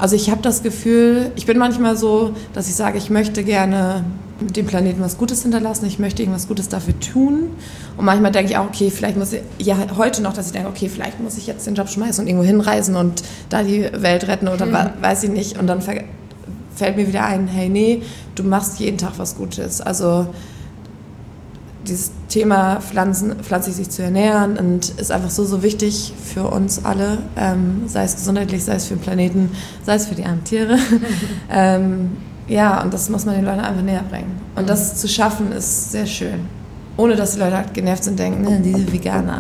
Also ich habe das Gefühl, ich bin manchmal so, dass ich sage, ich möchte gerne dem Planeten was Gutes hinterlassen, ich möchte irgendwas Gutes dafür tun. Und manchmal denke ich auch, okay, vielleicht muss ich, ja heute noch, dass ich denke, okay, vielleicht muss ich jetzt den Job schmeißen und irgendwo hinreisen und da die Welt retten oder weiß ich nicht. Und dann fällt mir wieder ein, hey, nee, du machst jeden Tag was Gutes. Also dieses Thema pflanzlich sich zu ernähren und ist einfach so wichtig für uns alle, sei es gesundheitlich, sei es für den Planeten, sei es für die armen Tiere. Ja, und das muss man den Leuten einfach näher bringen. Und das zu schaffen, ist sehr schön. Ohne dass die Leute halt genervt sind und denken, ne, diese Veganer.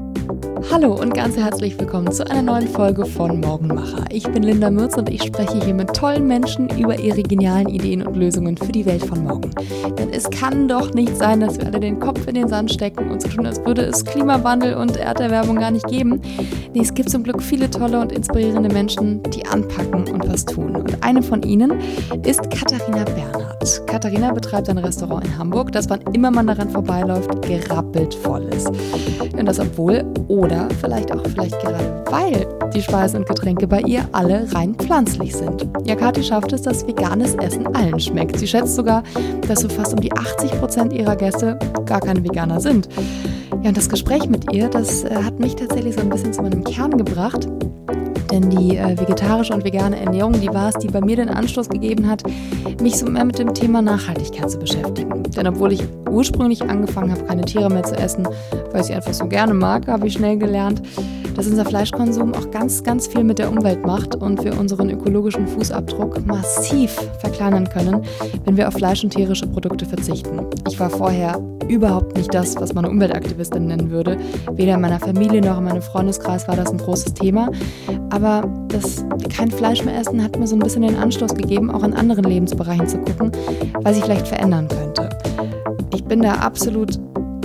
Hallo und ganz herzlich willkommen zu einer neuen Folge von Morgenmacher. Ich bin Linda Mürz und ich spreche hier mit tollen Menschen über ihre genialen Ideen und Lösungen für die Welt von morgen. Denn es kann doch nicht sein, dass wir alle den Kopf in den Sand stecken und so tun, als würde es Klimawandel und Erderwärmung gar nicht geben. Nee, es gibt zum Glück viele tolle und inspirierende Menschen, die anpacken und was tun. Und eine von ihnen ist Katharina Bernhardt. Katharina betreibt ein Restaurant in Hamburg, das, wann immer man daran vorbeiläuft, gerappelt voll ist. Und das obwohl oder vielleicht gerade weil die Speisen und Getränke bei ihr alle rein pflanzlich sind. Ja, Kathi schafft es, dass veganes Essen allen schmeckt. Sie schätzt sogar, dass so fast um die 80% ihrer Gäste gar keine Veganer sind. Ja, und das Gespräch mit ihr, das hat mich tatsächlich so ein bisschen zu meinem Kern gebracht. Denn die vegetarische und vegane Ernährung, die war es, die bei mir den Anstoß gegeben hat, mich so mehr mit dem Thema Nachhaltigkeit zu beschäftigen. Denn obwohl ich ursprünglich angefangen habe, keine Tiere mehr zu essen, weil ich sie einfach so gerne mag, habe ich schnell gelernt, dass unser Fleischkonsum auch ganz, ganz viel mit der Umwelt macht und wir unseren ökologischen Fußabdruck massiv verkleinern können, wenn wir auf Fleisch und tierische Produkte verzichten. Ich war vorher überhaupt nicht das, was man eine Umweltaktivistin nennen würde. Weder in meiner Familie noch in meinem Freundeskreis war das ein großes Thema. Aber das kein Fleisch mehr essen hat mir so ein bisschen den Anstoß gegeben, auch in anderen Lebensbereichen zu gucken, was ich vielleicht verändern könnte. Ich bin da absolut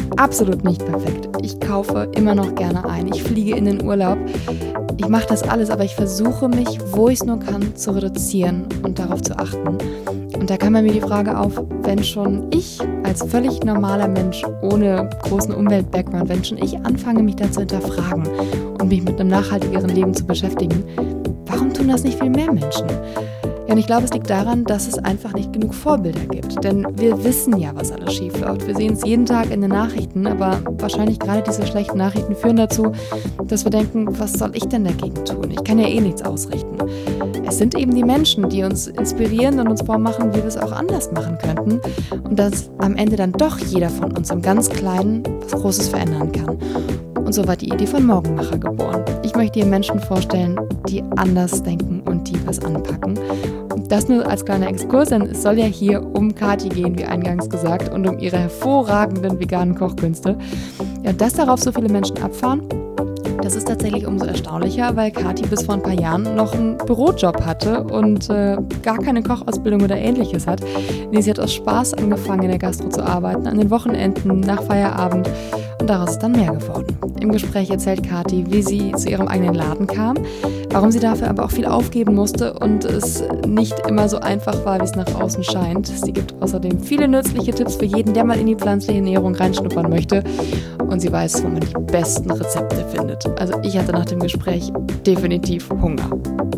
nicht perfekt. Ich kaufe immer noch gerne ein. Ich fliege in den Urlaub. Ich mache das alles, aber ich versuche mich, wo ich es nur kann, zu reduzieren und darauf zu achten. Und da kam bei mir die Frage auf, wenn schon ich als völlig normaler Mensch ohne großen Umwelt-Background, wenn schon ich anfange, mich da zu hinterfragen und mich mit einem nachhaltigeren Leben zu beschäftigen, warum tun das nicht viel mehr Menschen? Ja, und ich glaube, es liegt daran, dass es einfach nicht genug Vorbilder gibt. Denn wir wissen ja, was alles schief läuft. Wir sehen es jeden Tag in den Nachrichten, aber wahrscheinlich gerade diese schlechten Nachrichten führen dazu, dass wir denken, was soll ich denn dagegen tun? Ich kann ja eh nichts ausrichten. Es sind eben die Menschen, die uns inspirieren und uns vormachen, wie wir es auch anders machen könnten. Und dass am Ende dann doch jeder von uns im ganz Kleinen was Großes verändern kann. Und so war die Idee von Morgenmacher geboren. Ich möchte dir Menschen vorstellen, die anders denken und die was anpacken. Und das nur als kleiner Exkurs, denn es soll ja hier um Kathi gehen, wie eingangs gesagt, und um ihre hervorragenden veganen Kochkünste. Ja, dass darauf so viele Menschen abfahren, das ist tatsächlich umso erstaunlicher, weil Kathi bis vor ein paar Jahren noch einen Bürojob hatte und gar keine Kochausbildung oder Ähnliches hat. Nee, sie hat aus Spaß angefangen, in der Gastro zu arbeiten, an den Wochenenden, nach Feierabend. Und daraus ist dann mehr geworden. Im Gespräch erzählt Kathi, wie sie zu ihrem eigenen Laden kam, warum sie dafür aber auch viel aufgeben musste und es nicht immer so einfach war, wie es nach außen scheint. Sie gibt außerdem viele nützliche Tipps für jeden, der mal in die pflanzliche Ernährung reinschnuppern möchte. Und sie weiß, wo man die besten Rezepte findet. Also ich hatte nach dem Gespräch definitiv Hunger.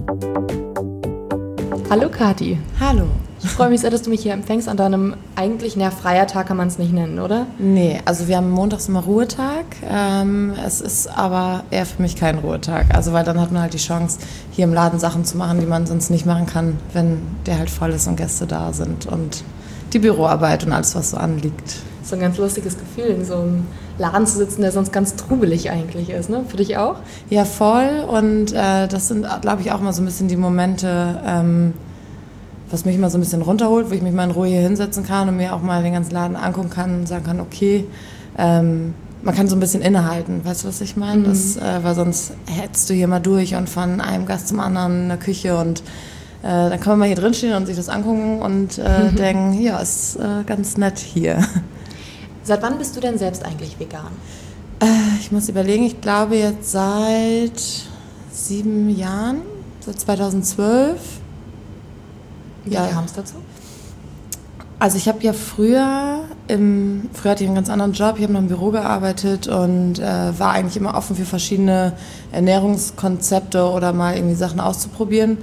Hallo Kathi. Hallo. Ich freue mich sehr, dass du mich hier empfängst an deinem eigentlich, freier Tag kann man es nicht nennen, oder? Nee, also wir haben montags immer Ruhetag. Es ist aber eher für mich kein Ruhetag. Also weil dann hat man halt die Chance, hier im Laden Sachen zu machen, die man sonst nicht machen kann, wenn der halt voll ist und Gäste da sind. Und die Büroarbeit und alles, was so anliegt. So ein ganz lustiges Gefühl, in so einem Laden zu sitzen, der sonst ganz trubelig eigentlich ist, ne? Für dich auch? Ja, voll. Und das sind, glaube ich, auch mal so ein bisschen die Momente, was mich mal so ein bisschen runterholt, wo ich mich mal in Ruhe hier hinsetzen kann und mir auch mal den ganzen Laden angucken kann und sagen kann, okay, man kann so ein bisschen innehalten, weißt du, was ich meine? Weil sonst hetzt du hier mal durch und von einem Gast zum anderen in der Küche und dann kann man mal hier drin stehen und sich das angucken und denken, ja, ist ganz nett hier. Seit wann bist du denn selbst eigentlich vegan? Ich muss überlegen, ich glaube jetzt seit 7 Jahren, seit 2012. Wie kam es dazu? Also ich habe ja früher hatte ich einen ganz anderen Job, ich habe noch im Büro gearbeitet und war eigentlich immer offen für verschiedene Ernährungskonzepte oder mal irgendwie Sachen auszuprobieren.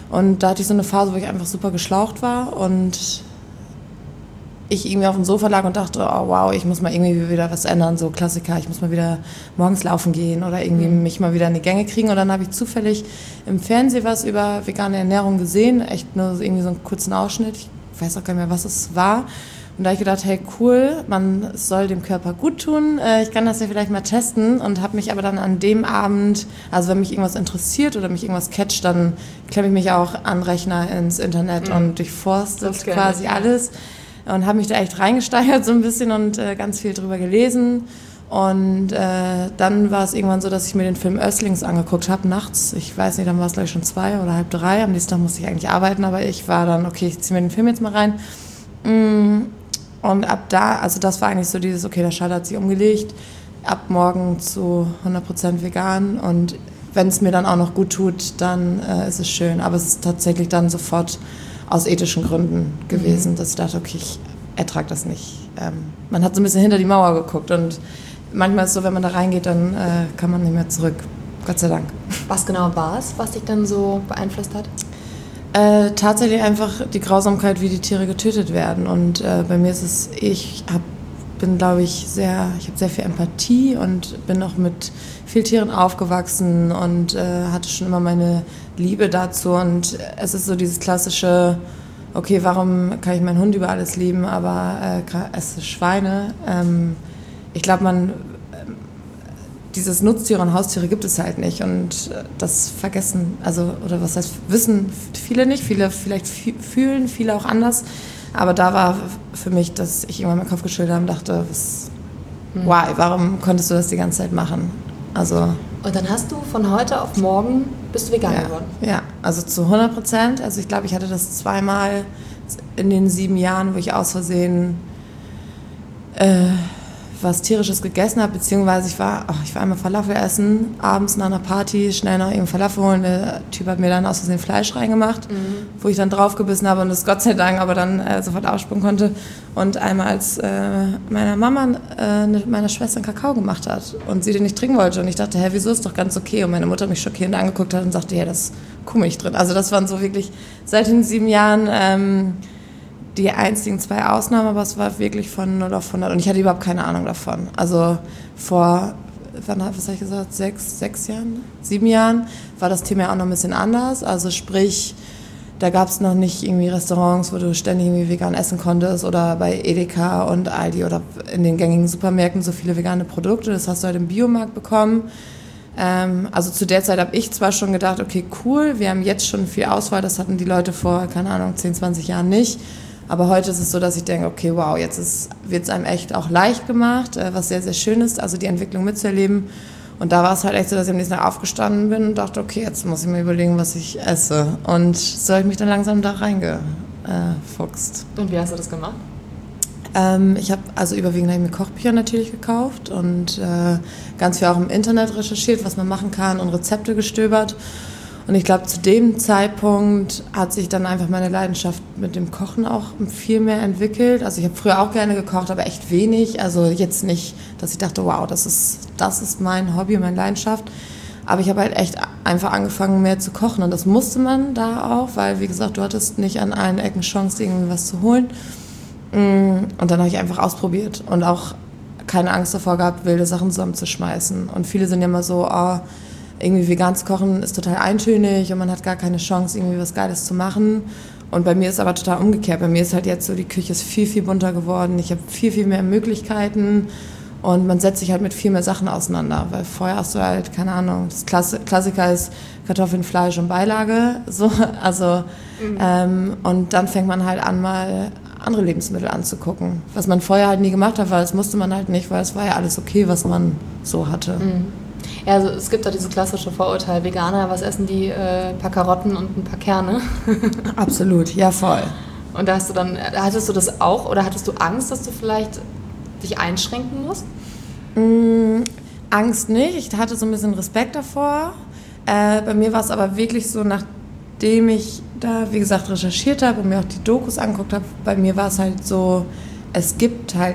Und da hatte ich so eine Phase, wo ich einfach super geschlaucht war und ich irgendwie auf dem Sofa lag und dachte, oh wow, ich muss mal irgendwie wieder was ändern, so Klassiker, ich muss mal wieder morgens laufen gehen oder irgendwie mich mal wieder in die Gänge kriegen. Und dann habe ich zufällig im Fernsehen was über vegane Ernährung gesehen, echt nur irgendwie so einen kurzen Ausschnitt, ich weiß auch gar nicht mehr, was es war. Und da habe ich gedacht, hey cool, es soll dem Körper gut tun, ich kann das ja vielleicht mal testen und habe mich aber dann an dem Abend, also wenn mich irgendwas interessiert oder mich irgendwas catcht, dann klemme ich mich auch an den Rechner ins Internet und durchforstet quasi alles. Und habe mich da echt reingesteigert so ein bisschen und ganz viel drüber gelesen. Und dann war es irgendwann so, dass ich mir den Film Östlings angeguckt habe, nachts. Ich weiß nicht, dann war es glaube ich schon 2 oder halb 3. Am nächsten Tag musste ich eigentlich arbeiten, aber ich war dann, okay, ich ziehe mir den Film jetzt mal rein. Und ab da, also das war eigentlich so dieses, okay, der Schalter hat sich umgelegt, ab morgen zu 100% vegan. Und wenn es mir dann auch noch gut tut, dann ist es schön. Aber es ist tatsächlich dann sofort aus ethischen Gründen gewesen, dass ich dachte, okay, ich ertrage das nicht. Man hat so ein bisschen hinter die Mauer geguckt und manchmal ist es so, wenn man da reingeht, dann kann man nicht mehr zurück. Gott sei Dank. Was genau war es, was dich dann so beeinflusst hat? Tatsächlich einfach die Grausamkeit, wie die Tiere getötet werden. Und bei mir ist es, ich habe sehr viel Empathie und bin auch mit vielen Tieren aufgewachsen und hatte schon immer meine Liebe dazu. Und es ist so dieses klassische, okay, warum kann ich meinen Hund über alles lieben, aber esse Schweine. Ich glaube, dieses Nutztiere und Haustiere gibt es halt nicht und das vergessen, oder was heißt, wissen viele nicht, viele vielleicht fühlen, viele auch anders. Aber da war für mich, dass ich irgendwann meinen Kopf geschüttelt habe und dachte, why, warum konntest du das die ganze Zeit machen? Und dann hast du von heute auf morgen bist du vegan geworden? Ja, also zu 100%. Also ich glaube, ich hatte das 2-mal in den 7 Jahren, wo ich aus Versehen was Tierisches gegessen habe, beziehungsweise ich war einmal Falafel essen, abends nach einer Party, schnell noch irgendeinen Falafel holen. Der Typ hat mir dann aus Versehen Fleisch reingemacht, wo ich dann draufgebissen habe und das Gott sei Dank aber dann sofort ausspucken konnte. Und einmal, als meiner Mama meiner Schwester einen Kakao gemacht hat und sie den nicht trinken wollte und ich dachte, hä, wieso, ist doch ganz okay. Und meine Mutter mich schockierend angeguckt hat und sagte, ja, da ist Kuhmilch drin. Also das waren so wirklich seit den 7 Jahren die einzigen 2 Ausnahmen, aber es war wirklich von 0 auf 100 und ich hatte überhaupt keine Ahnung davon. Also was habe ich gesagt, 6 Jahren, 7 Jahren war das Thema ja auch noch ein bisschen anders. Also sprich, da gab es noch nicht irgendwie Restaurants, wo du ständig irgendwie vegan essen konntest oder bei Edeka und Aldi oder in den gängigen Supermärkten so viele vegane Produkte. Das hast du halt im Biomarkt bekommen. Also zu der Zeit habe ich zwar schon gedacht, okay, cool, wir haben jetzt schon viel Auswahl, das hatten die Leute vor, keine Ahnung, 10, 20 Jahren nicht. Aber heute ist es so, dass ich denke, okay, wow, jetzt wird es einem echt auch leicht gemacht, was sehr, sehr schön ist, also die Entwicklung mitzuerleben. Und da war es halt echt so, dass ich am nächsten Tag aufgestanden bin und dachte, okay, jetzt muss ich mir überlegen, was ich esse. Und so habe ich mich dann langsam da reingefuchst. Und wie hast du das gemacht? Ich habe überwiegend mir Kochbücher natürlich gekauft und ganz viel auch im Internet recherchiert, was man machen kann und Rezepte gestöbert. Und ich glaube, zu dem Zeitpunkt hat sich dann einfach meine Leidenschaft mit dem Kochen auch viel mehr entwickelt. Also ich habe früher auch gerne gekocht, aber echt wenig. Also jetzt nicht, dass ich dachte, wow, das ist mein Hobby, meine Leidenschaft. Aber ich habe halt echt einfach angefangen, mehr zu kochen. Und das musste man da auch, weil, wie gesagt, du hattest nicht an allen Ecken Chance, irgendwie was zu holen. Und dann habe ich einfach ausprobiert und auch keine Angst davor gehabt, wilde Sachen zusammenzuschmeißen. Und viele sind ja immer so, irgendwie vegan zu kochen ist total eintönig und man hat gar keine Chance, irgendwie was Geiles zu machen. Und bei mir ist aber total umgekehrt. Bei mir ist halt jetzt so, die Küche ist viel, viel bunter geworden. Ich habe viel, viel mehr Möglichkeiten und man setzt sich halt mit viel mehr Sachen auseinander. Weil vorher hast du halt, keine Ahnung, das Klassiker ist Kartoffeln, Fleisch und Beilage. So, und dann fängt man halt an, mal andere Lebensmittel anzugucken. Was man vorher halt nie gemacht hat, weil das musste man halt nicht, weil es war ja alles okay, was man so hatte. Mhm. Ja, also es gibt da dieses klassische Vorurteil, Veganer, was essen die? Ein paar Karotten und ein paar Kerne. Absolut, ja voll. Und da hattest du das auch oder hattest du Angst, dass du vielleicht dich einschränken musst? Angst nicht, ich hatte so ein bisschen Respekt davor. Bei mir war es aber wirklich so, nachdem ich da, wie gesagt, recherchiert habe und mir auch die Dokus angeguckt habe, bei mir war es halt so, es gibt halt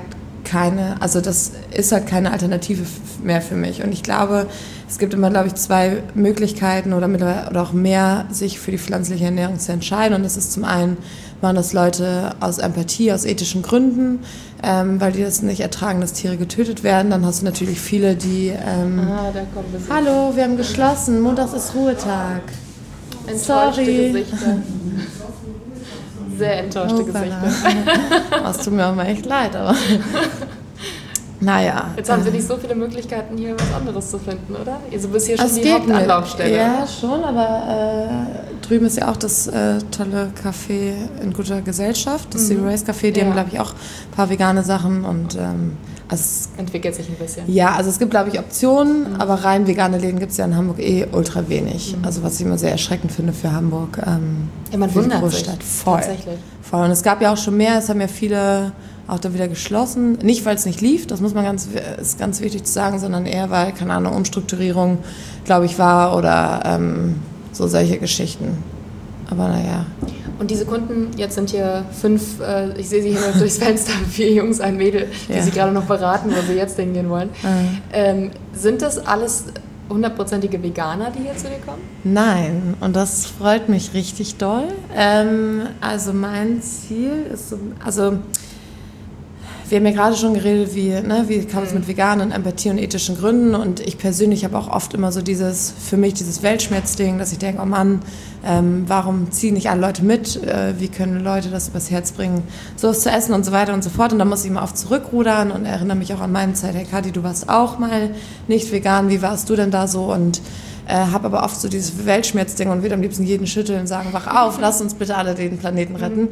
das ist halt keine Alternative mehr für mich. Und ich glaube, es gibt immer, glaube ich, 2 Möglichkeiten oder auch mehr, sich für die pflanzliche Ernährung zu entscheiden. Und das ist zum einen, machen das Leute aus Empathie, aus ethischen Gründen, weil die das nicht ertragen, dass Tiere getötet werden. Dann hast du natürlich viele, die... da kommt Besuch. Hallo, wir haben geschlossen, montags ist Ruhetag. Enttäuschte Gesichter. Sehr enttäuschte Gesichter. Das tut mir auch mal echt leid, aber... Naja. Jetzt haben Sie nicht so viele Möglichkeiten, hier was anderes zu finden, oder? Also bist hier schon die Hauptanlaufstelle. Ja, schon, aber drüben ist ja auch das tolle Café in guter Gesellschaft, das Zero Waste Café. Die haben, glaube ich, auch ein paar vegane Sachen und also es entwickelt sich ein bisschen. Ja, also es gibt, glaube ich, Optionen, aber rein vegane Läden gibt es ja in Hamburg ultra wenig. Also was ich immer sehr erschreckend finde für Hamburg. Ja, man wundert sich. Voll. Tatsächlich. Voll. Und es gab ja auch schon mehr, es haben ja viele auch da wieder geschlossen. Nicht, weil es nicht lief, das muss man ist ganz wichtig zu sagen, sondern eher, weil, keine Ahnung, Umstrukturierung, glaube ich, war oder so solche Geschichten. Aber naja. Und diese Kunden, jetzt sind hier 5, ich sehe sie hier noch durchs Fenster, 4 Jungs, ein Mädel, die sie gerade noch beraten, wo sie jetzt hingehen wollen. Sind das alles 100%ige Veganer, die hier zu dir kommen? Nein, und das freut mich richtig doll. Also mein Ziel ist so, also wir haben ja gerade schon geredet, wie kam es mit veganen, Empathie und ethischen Gründen, und ich persönlich habe auch oft immer so dieses Weltschmerzding, dass ich denke, oh Mann, warum ziehen nicht alle Leute mit, wie können Leute das übers Herz bringen, sowas zu essen und so weiter und so fort, und da muss ich immer oft zurückrudern und erinnere mich auch an meine Zeit, hey Kathi, du warst auch mal nicht vegan, wie warst du denn da so, und habe aber oft so dieses Weltschmerzding und will am liebsten jeden schütteln und sagen, wach auf, lass uns bitte alle den Planeten retten.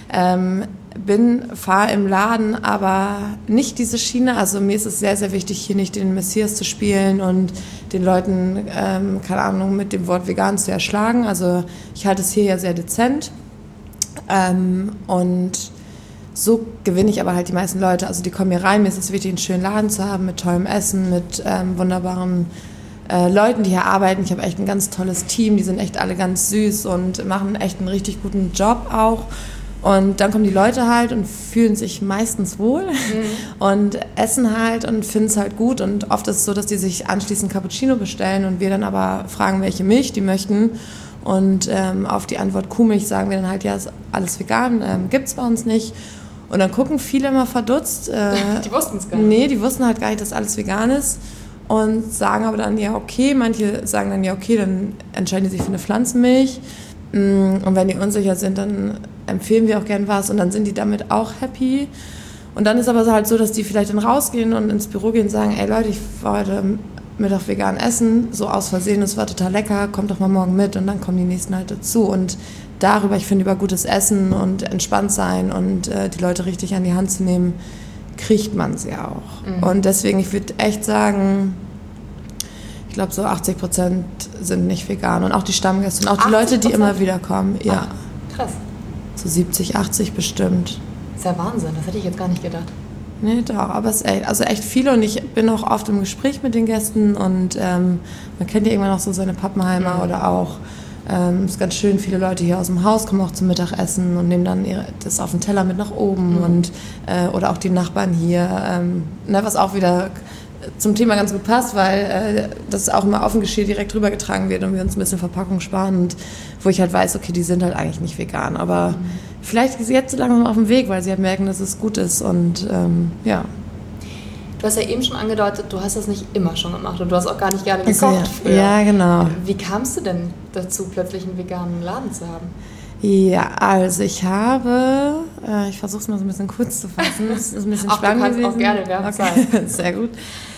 Fahre im Laden, aber nicht diese Schiene. Also mir ist es sehr, sehr wichtig, hier nicht den Messias zu spielen und den Leuten, keine Ahnung, mit dem Wort vegan zu erschlagen. Also ich halte es hier ja sehr dezent. Und so gewinne ich aber halt die meisten Leute. Also die kommen hier rein, mir ist es wichtig, einen schönen Laden zu haben, mit tollem Essen, mit wunderbaren Leuten, die hier arbeiten. Ich habe echt ein ganz tolles Team, die sind echt alle ganz süß und machen echt einen richtig guten Job auch. Und dann kommen die Leute halt und fühlen sich meistens wohl und essen halt und finden es halt gut. Und oft ist es so, dass die sich anschließend Cappuccino bestellen und wir dann aber fragen, welche Milch die möchten. Und auf die Antwort Kuhmilch sagen wir dann halt, ja, ist alles vegan, gibt's bei uns nicht. Und dann gucken viele immer verdutzt. Die wussten es gar nicht. Nee, die wussten halt gar nicht, dass alles vegan ist. Und sagen aber dann, ja, okay, manche sagen dann, ja, okay, dann entscheiden die sich für eine Pflanzenmilch. Und wenn die unsicher sind, dann empfehlen wir auch gern was und dann sind die damit auch happy. Und dann ist aber halt so, dass die vielleicht dann rausgehen und ins Büro gehen und sagen, ey Leute, ich war heute Mittag vegan essen, so aus Versehen, es war total lecker, kommt doch mal morgen mit, und dann kommen die nächsten halt dazu. Und darüber, ich finde, über gutes Essen und entspannt sein und die Leute richtig an die Hand zu nehmen, kriegt man sie auch. Und deswegen, ich würde echt sagen, ich glaube so 80% sind nicht vegan, und auch die Stammgäste und auch die 80%? Leute, die immer wieder kommen. Ja. Ach, krass. So 70, 80 bestimmt. Das ist ja Wahnsinn, das hätte ich jetzt gar nicht gedacht. Nee, doch, aber es ist echt viele, und ich bin auch oft im Gespräch mit den Gästen, und man kennt ja irgendwann auch so seine Pappenheimer oder auch, es ist ganz schön, viele Leute hier aus dem Haus kommen auch zum Mittagessen und nehmen dann das auf den Teller mit nach oben und oder auch die Nachbarn hier, was auch wieder zum Thema ganz gut passt, weil das auch immer auf dem Geschirr direkt rübergetragen wird und wir uns ein bisschen Verpackung sparen, und wo ich halt weiß, okay, die sind halt eigentlich nicht vegan, aber vielleicht ist sie jetzt so langsam auf dem Weg, weil sie halt merken, dass es gut ist, und ja. Du hast ja eben schon angedeutet, du hast das nicht immer schon gemacht und du hast auch gar nicht gerne gekocht früher. Ja, genau. Wie kamst du denn dazu, plötzlich einen veganen Laden zu haben? Ja, also ich habe, ich versuche es mal so ein bisschen kurz zu fassen, es ist ein bisschen spannend gewesen. Du kannst auch gerne, wir haben Zeit. Sehr gut.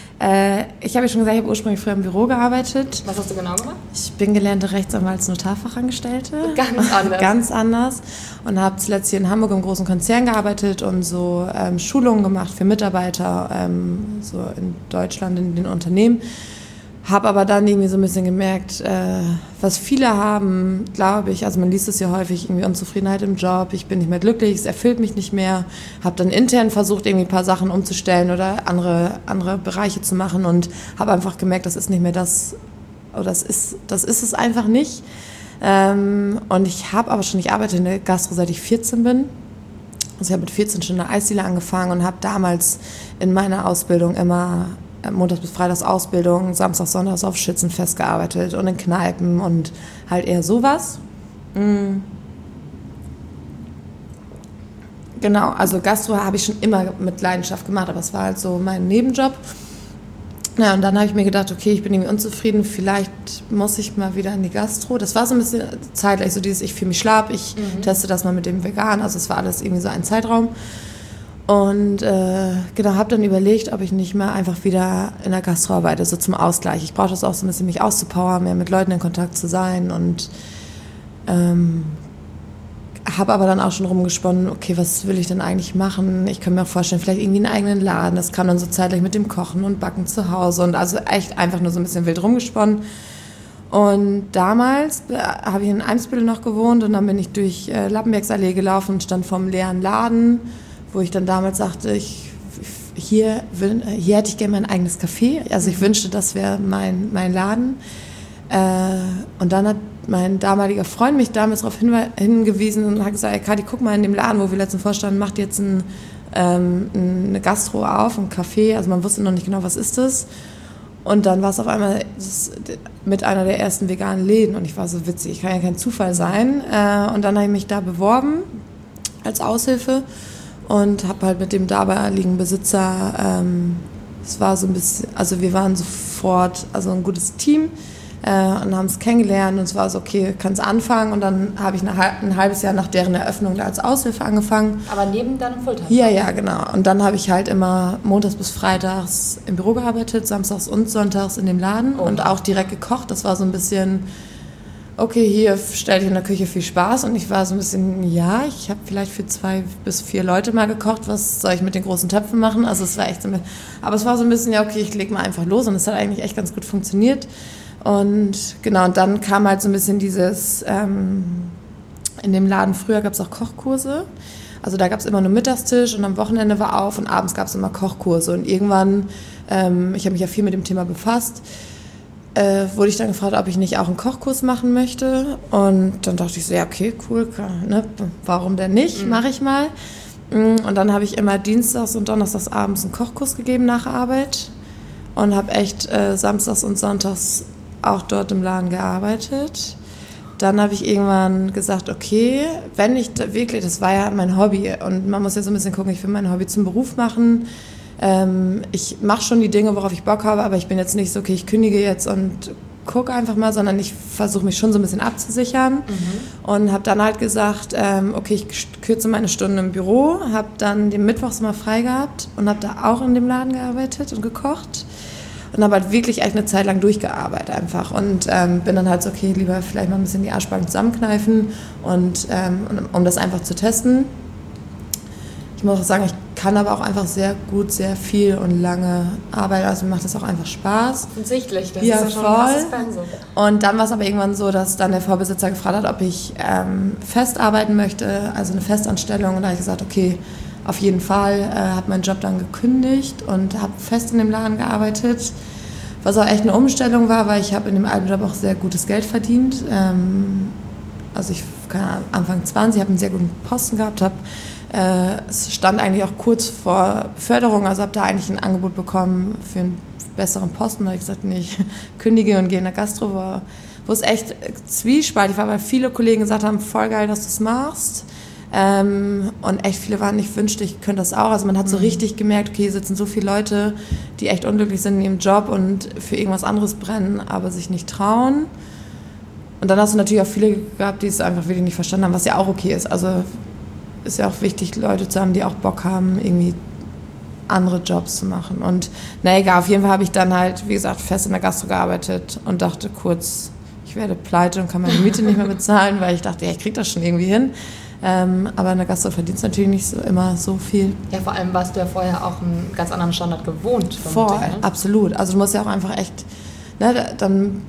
Ich habe ja schon gesagt, ich habe ursprünglich früher im Büro gearbeitet. Was hast du genau gemacht? Ich bin gelernte Rechtsanwalts-Notarfachangestellte. Ganz anders. Ganz anders. Und habe zuletzt hier in Hamburg im großen Konzern gearbeitet und so Schulungen gemacht für Mitarbeiter, so in Deutschland in den Unternehmen. Habe aber dann irgendwie so ein bisschen gemerkt, was viele haben, glaube ich, also man liest es ja häufig, irgendwie Unzufriedenheit im Job, ich bin nicht mehr glücklich, es erfüllt mich nicht mehr. Habe dann intern versucht, irgendwie ein paar Sachen umzustellen oder andere Bereiche zu machen, und habe einfach gemerkt, das ist nicht mehr das, oder das ist es einfach nicht. Und ich habe aber schon, ich arbeite in der Gastro, seit ich 14 bin. Also ich habe mit 14 schon eine Eisdiele angefangen und habe damals in meiner Ausbildung immer montags bis freitags Ausbildung, samstags, sonntags auf Schützenfest gearbeitet und in Kneipen und halt eher sowas. Genau, also Gastro habe ich schon immer mit Leidenschaft gemacht, aber es war halt so mein Nebenjob. Ja, und dann habe ich mir gedacht, okay, ich bin irgendwie unzufrieden, vielleicht muss ich mal wieder in die Gastro. Das war so ein bisschen zeitgleich, so dieses, ich fühle mich schlapp, ich teste das mal mit dem Vegan, also es war alles irgendwie so ein Zeitraum. Und genau, habe dann überlegt, ob ich nicht mal einfach wieder in der Gastro arbeite, so zum Ausgleich. Ich brauche das auch so ein bisschen, mich auszupowern, mehr mit Leuten in Kontakt zu sein und habe aber dann auch schon rumgesponnen, okay, was will ich denn eigentlich machen? Ich kann mir auch vorstellen, vielleicht irgendwie einen eigenen Laden. Das kam dann so zeitlich mit dem Kochen und Backen zu Hause und also echt einfach nur so ein bisschen wild rumgesponnen. Und damals habe ich in Eimsbüttel noch gewohnt und dann bin ich durch Lappenbergsallee gelaufen und stand vorm leeren Laden, wo ich dann damals sagte, hier hätte ich gerne mein eigenes Café. Also ich wünschte, das wäre mein Laden. Und dann hat mein damaliger Freund mich damals darauf hingewiesen und hat gesagt, ey Kati, guck mal in dem Laden, wo wir letztens vorstanden, macht jetzt eine Gastro auf, ein Café. Also man wusste noch nicht genau, was ist das. Und dann war es auf einmal mit einer der ersten veganen Läden und ich war so witzig, kann ja kein Zufall sein. Und dann habe ich mich da beworben als Aushilfe und habe halt mit dem dabei liegenden Besitzer, es war so ein bisschen, also wir waren sofort, also ein gutes Team, und haben es kennengelernt und es war so, okay, kannst anfangen und dann habe ich ein halbes Jahr nach deren Eröffnung da als Aushilfe angefangen. Aber neben deinem Fulltime? Ja, genau. Und dann habe ich halt immer montags bis freitags im Büro gearbeitet, samstags und sonntags in dem Laden und auch direkt gekocht. Das war so ein bisschen, okay, hier stell dich in der Küche, viel Spaß. Und ich war so ein bisschen, ja, ich habe vielleicht für 2 bis 4 Leute mal gekocht, was soll ich mit den großen Töpfen machen? Also es war echt so, aber es war so ein bisschen, ja, okay, ich leg mal einfach los und es hat eigentlich echt ganz gut funktioniert. Und genau, und dann kam halt so ein bisschen dieses, in dem Laden früher gab es auch Kochkurse. Also da gab es immer nur Mittagstisch und am Wochenende war auf und abends gab es immer Kochkurse. Und irgendwann, ich habe mich ja viel mit dem Thema befasst, wurde ich dann gefragt, ob ich nicht auch einen Kochkurs machen möchte. Und dann dachte ich so, ja, okay, cool, ne? Warum denn nicht, mache ich mal. Und dann habe ich immer dienstags und donnerstags abends einen Kochkurs gegeben nach Arbeit und habe echt samstags und sonntags auch dort im Laden gearbeitet. Dann habe ich irgendwann gesagt, okay, wenn ich da wirklich, das war ja mein Hobby und man muss ja so ein bisschen gucken, ich will mein Hobby zum Beruf machen. Ich mache schon die Dinge, worauf ich Bock habe, aber ich bin jetzt nicht so, okay, ich kündige jetzt und gucke einfach mal, sondern ich versuche mich schon so ein bisschen abzusichern und habe dann halt gesagt, okay, ich kürze meine Stunden im Büro, habe dann den Mittwochs immer frei gehabt und habe da auch in dem Laden gearbeitet und gekocht. Und habe halt wirklich echt eine Zeit lang durchgearbeitet einfach und bin dann halt so, okay, lieber vielleicht mal ein bisschen die Arschbacken zusammenkneifen und um das einfach zu testen. Ich muss auch sagen, ich kann aber auch einfach sehr gut, sehr viel und lange arbeiten, also mir macht das auch einfach Spaß. Offensichtlich, das ja, ist ja schon ein krasses Pensum. Und dann war es aber irgendwann so, dass dann der Vorbesitzer gefragt hat, ob ich fest arbeiten möchte, also eine Festanstellung und da habe ich gesagt, okay, auf jeden Fall, habe meinen Job dann gekündigt und habe fest in dem Laden gearbeitet, was auch echt eine Umstellung war, weil ich habe in dem alten Job auch sehr gutes Geld verdient. Also ich war Anfang 20, habe einen sehr guten Posten gehabt, es stand eigentlich auch kurz vor Beförderung, also habe da eigentlich ein Angebot bekommen für einen besseren Posten. Da habe ich gesagt, nee, ich kündige und gehe in der Gastro, wo es echt zwiespaltig war, weil viele Kollegen gesagt haben, voll geil, dass du es machst. Und echt viele waren, ich wünschte, ich könnte das auch. Also man hat so richtig gemerkt, okay, hier sitzen so viele Leute, die echt unglücklich sind in ihrem Job und für irgendwas anderes brennen, aber sich nicht trauen. Und dann hast du natürlich auch viele gehabt, die es einfach wirklich nicht verstanden haben, was ja auch okay ist. Also ist ja auch wichtig, Leute zu haben, die auch Bock haben, irgendwie andere Jobs zu machen. Und na egal, auf jeden Fall habe ich dann halt, wie gesagt, fest in der Gastro gearbeitet und dachte kurz, ich werde pleite und kann meine Miete nicht mehr bezahlen, weil ich dachte, ja, ich kriege das schon irgendwie hin. Aber in der Gastro verdienst du natürlich nicht immer so viel. Ja, vor allem warst du ja vorher auch einen ganz anderen Standard gewohnt. Voll, ne? Absolut. Also du musst ja auch einfach echt, ne, dann,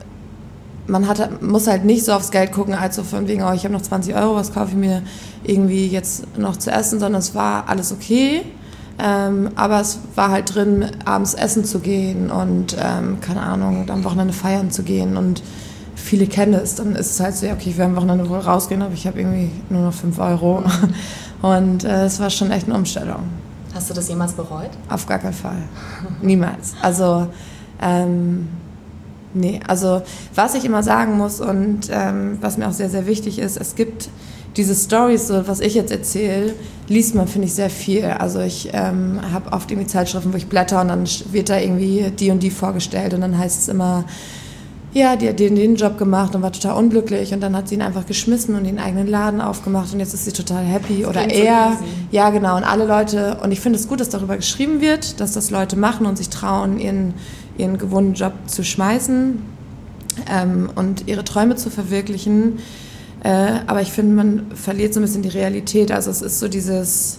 muss halt nicht so aufs Geld gucken, als so von wegen, oh, ich habe noch 20 Euro, was kaufe ich mir irgendwie jetzt noch zu essen, sondern es war alles okay. Aber es war halt drin, abends essen zu gehen und, keine Ahnung, am Wochenende feiern zu gehen und viele kennen es, dann ist es halt so, ja, okay, ich werde am Wochenende wohl rausgehen, aber ich habe irgendwie nur noch 5 Euro. Und es war schon echt eine Umstellung. Hast du das jemals bereut? Auf gar keinen Fall. Niemals. Also, nee. Also, was ich immer sagen muss und was mir auch sehr, sehr wichtig ist, es gibt diese Storys, so was ich jetzt erzähle, liest man, finde ich, sehr viel. Also ich habe oft irgendwie Zeitschriften, wo ich blätter und dann wird da irgendwie die und die vorgestellt und dann heißt es immer, ja, die hat den Job gemacht und war total unglücklich und dann hat sie ihn einfach geschmissen und den eigenen Laden aufgemacht und jetzt ist sie total happy oder er. So ja, genau. Und alle Leute, und ich finde es gut, dass darüber geschrieben wird, dass das Leute machen und sich trauen, ihren gewohnten Job zu schmeißen und ihre Träume zu verwirklichen. Aber ich finde, man verliert so ein bisschen die Realität. Also es ist so dieses...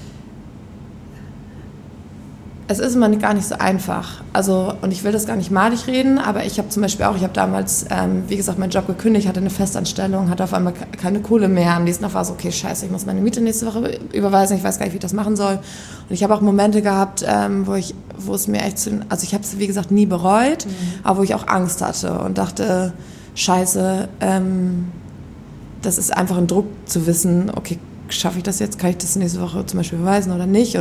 Es ist immer gar nicht so einfach. Also, und ich will das gar nicht malig reden, aber ich habe zum Beispiel auch, ich habe damals, wie gesagt, meinen Job gekündigt, hatte eine Festanstellung, hatte auf einmal keine Kohle mehr. Am nächsten Tag war es, okay, scheiße, ich muss meine Miete nächste Woche überweisen, ich weiß gar nicht, wie ich das machen soll. Und ich habe auch Momente gehabt, wo es mir echt, also ich habe es, wie gesagt, nie bereut, aber wo ich auch Angst hatte und dachte, scheiße, das ist einfach ein Druck zu wissen, okay, schaffe ich das jetzt, kann ich das nächste Woche zum Beispiel beweisen oder nicht?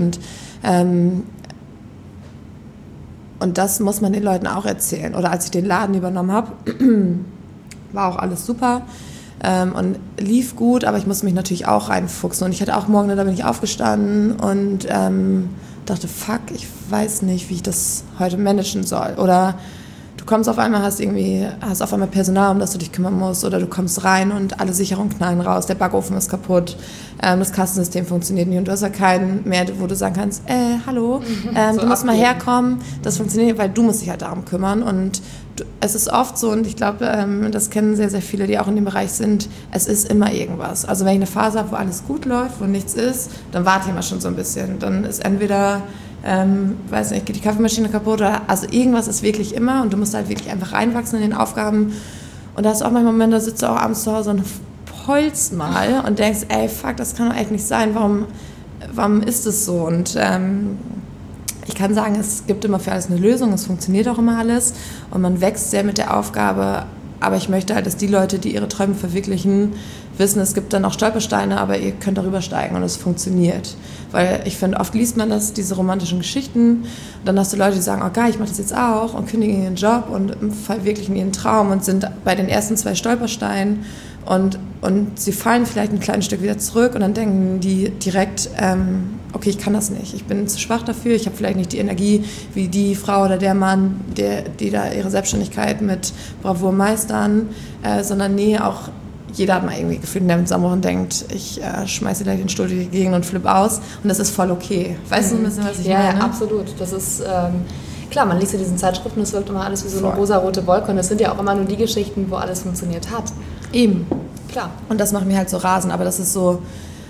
Und das muss man den Leuten auch erzählen. Oder als ich den Laden übernommen habe, war auch alles super und lief gut, aber ich musste mich natürlich auch reinfuchsen. Und ich hatte auch morgen, da bin ich aufgestanden und dachte, fuck, ich weiß nicht, wie ich das heute managen soll. Oder du kommst auf einmal, hast auf einmal Personal, um das du dich kümmern musst, oder du kommst rein und alle Sicherungen knallen raus, der Backofen ist kaputt, das Kassensystem funktioniert nicht und du hast ja keinen mehr, wo du sagen kannst, hallo, so du musst mal herkommen, das funktioniert, weil du musst dich halt darum kümmern und es ist oft so und ich glaube, das kennen sehr, sehr viele, die auch in dem Bereich sind, es ist immer irgendwas. Also wenn ich eine Phase habe, wo alles gut läuft, wo nichts ist, dann warte ich immer schon so ein bisschen, dann ist entweder weiß nicht, geht die Kaffeemaschine kaputt oder also irgendwas ist wirklich immer und du musst halt wirklich einfach reinwachsen in den Aufgaben und da hast du auch manchmal Momente, da sitzt du auch abends zu Hause und heulst mal und denkst, ey, fuck, das kann doch echt nicht sein, warum ist es so? Und ich kann sagen, es gibt immer für alles eine Lösung, es funktioniert auch immer alles und man wächst sehr mit der Aufgabe, aber ich möchte halt, dass die Leute, die ihre Träume verwirklichen, wissen, es gibt dann auch Stolpersteine, aber ihr könnt darüber steigen und es funktioniert. Weil ich finde, oft liest man das, diese romantischen Geschichten und dann hast du Leute, die sagen, oh geil, ich mache das jetzt auch und kündigen ihren Job und verwirklichen ihren Traum und sind bei den ersten 2 Stolpersteinen und sie fallen vielleicht ein kleines Stück wieder zurück und dann denken die direkt, okay, ich kann das nicht, ich bin zu schwach dafür, ich habe vielleicht nicht die Energie wie die Frau oder der Mann, die da ihre Selbstständigkeit mit Bravour meistern, sondern nee, auch jeder hat mal irgendwie gefühlt einen Zusammenbruch und denkt, ich schmeiße gleich den Stuhl durch die Gegend und flippe aus und das ist voll okay. Weißt du ein bisschen, was ich meine? Ja, absolut. Das ist, klar, man liest ja diesen Zeitschriften, es wirkt immer alles wie so eine rosa-rote Wolke und es sind ja auch immer nur die Geschichten, wo alles funktioniert hat. Eben. Klar. Und das macht mir halt so rasend, aber das ist so,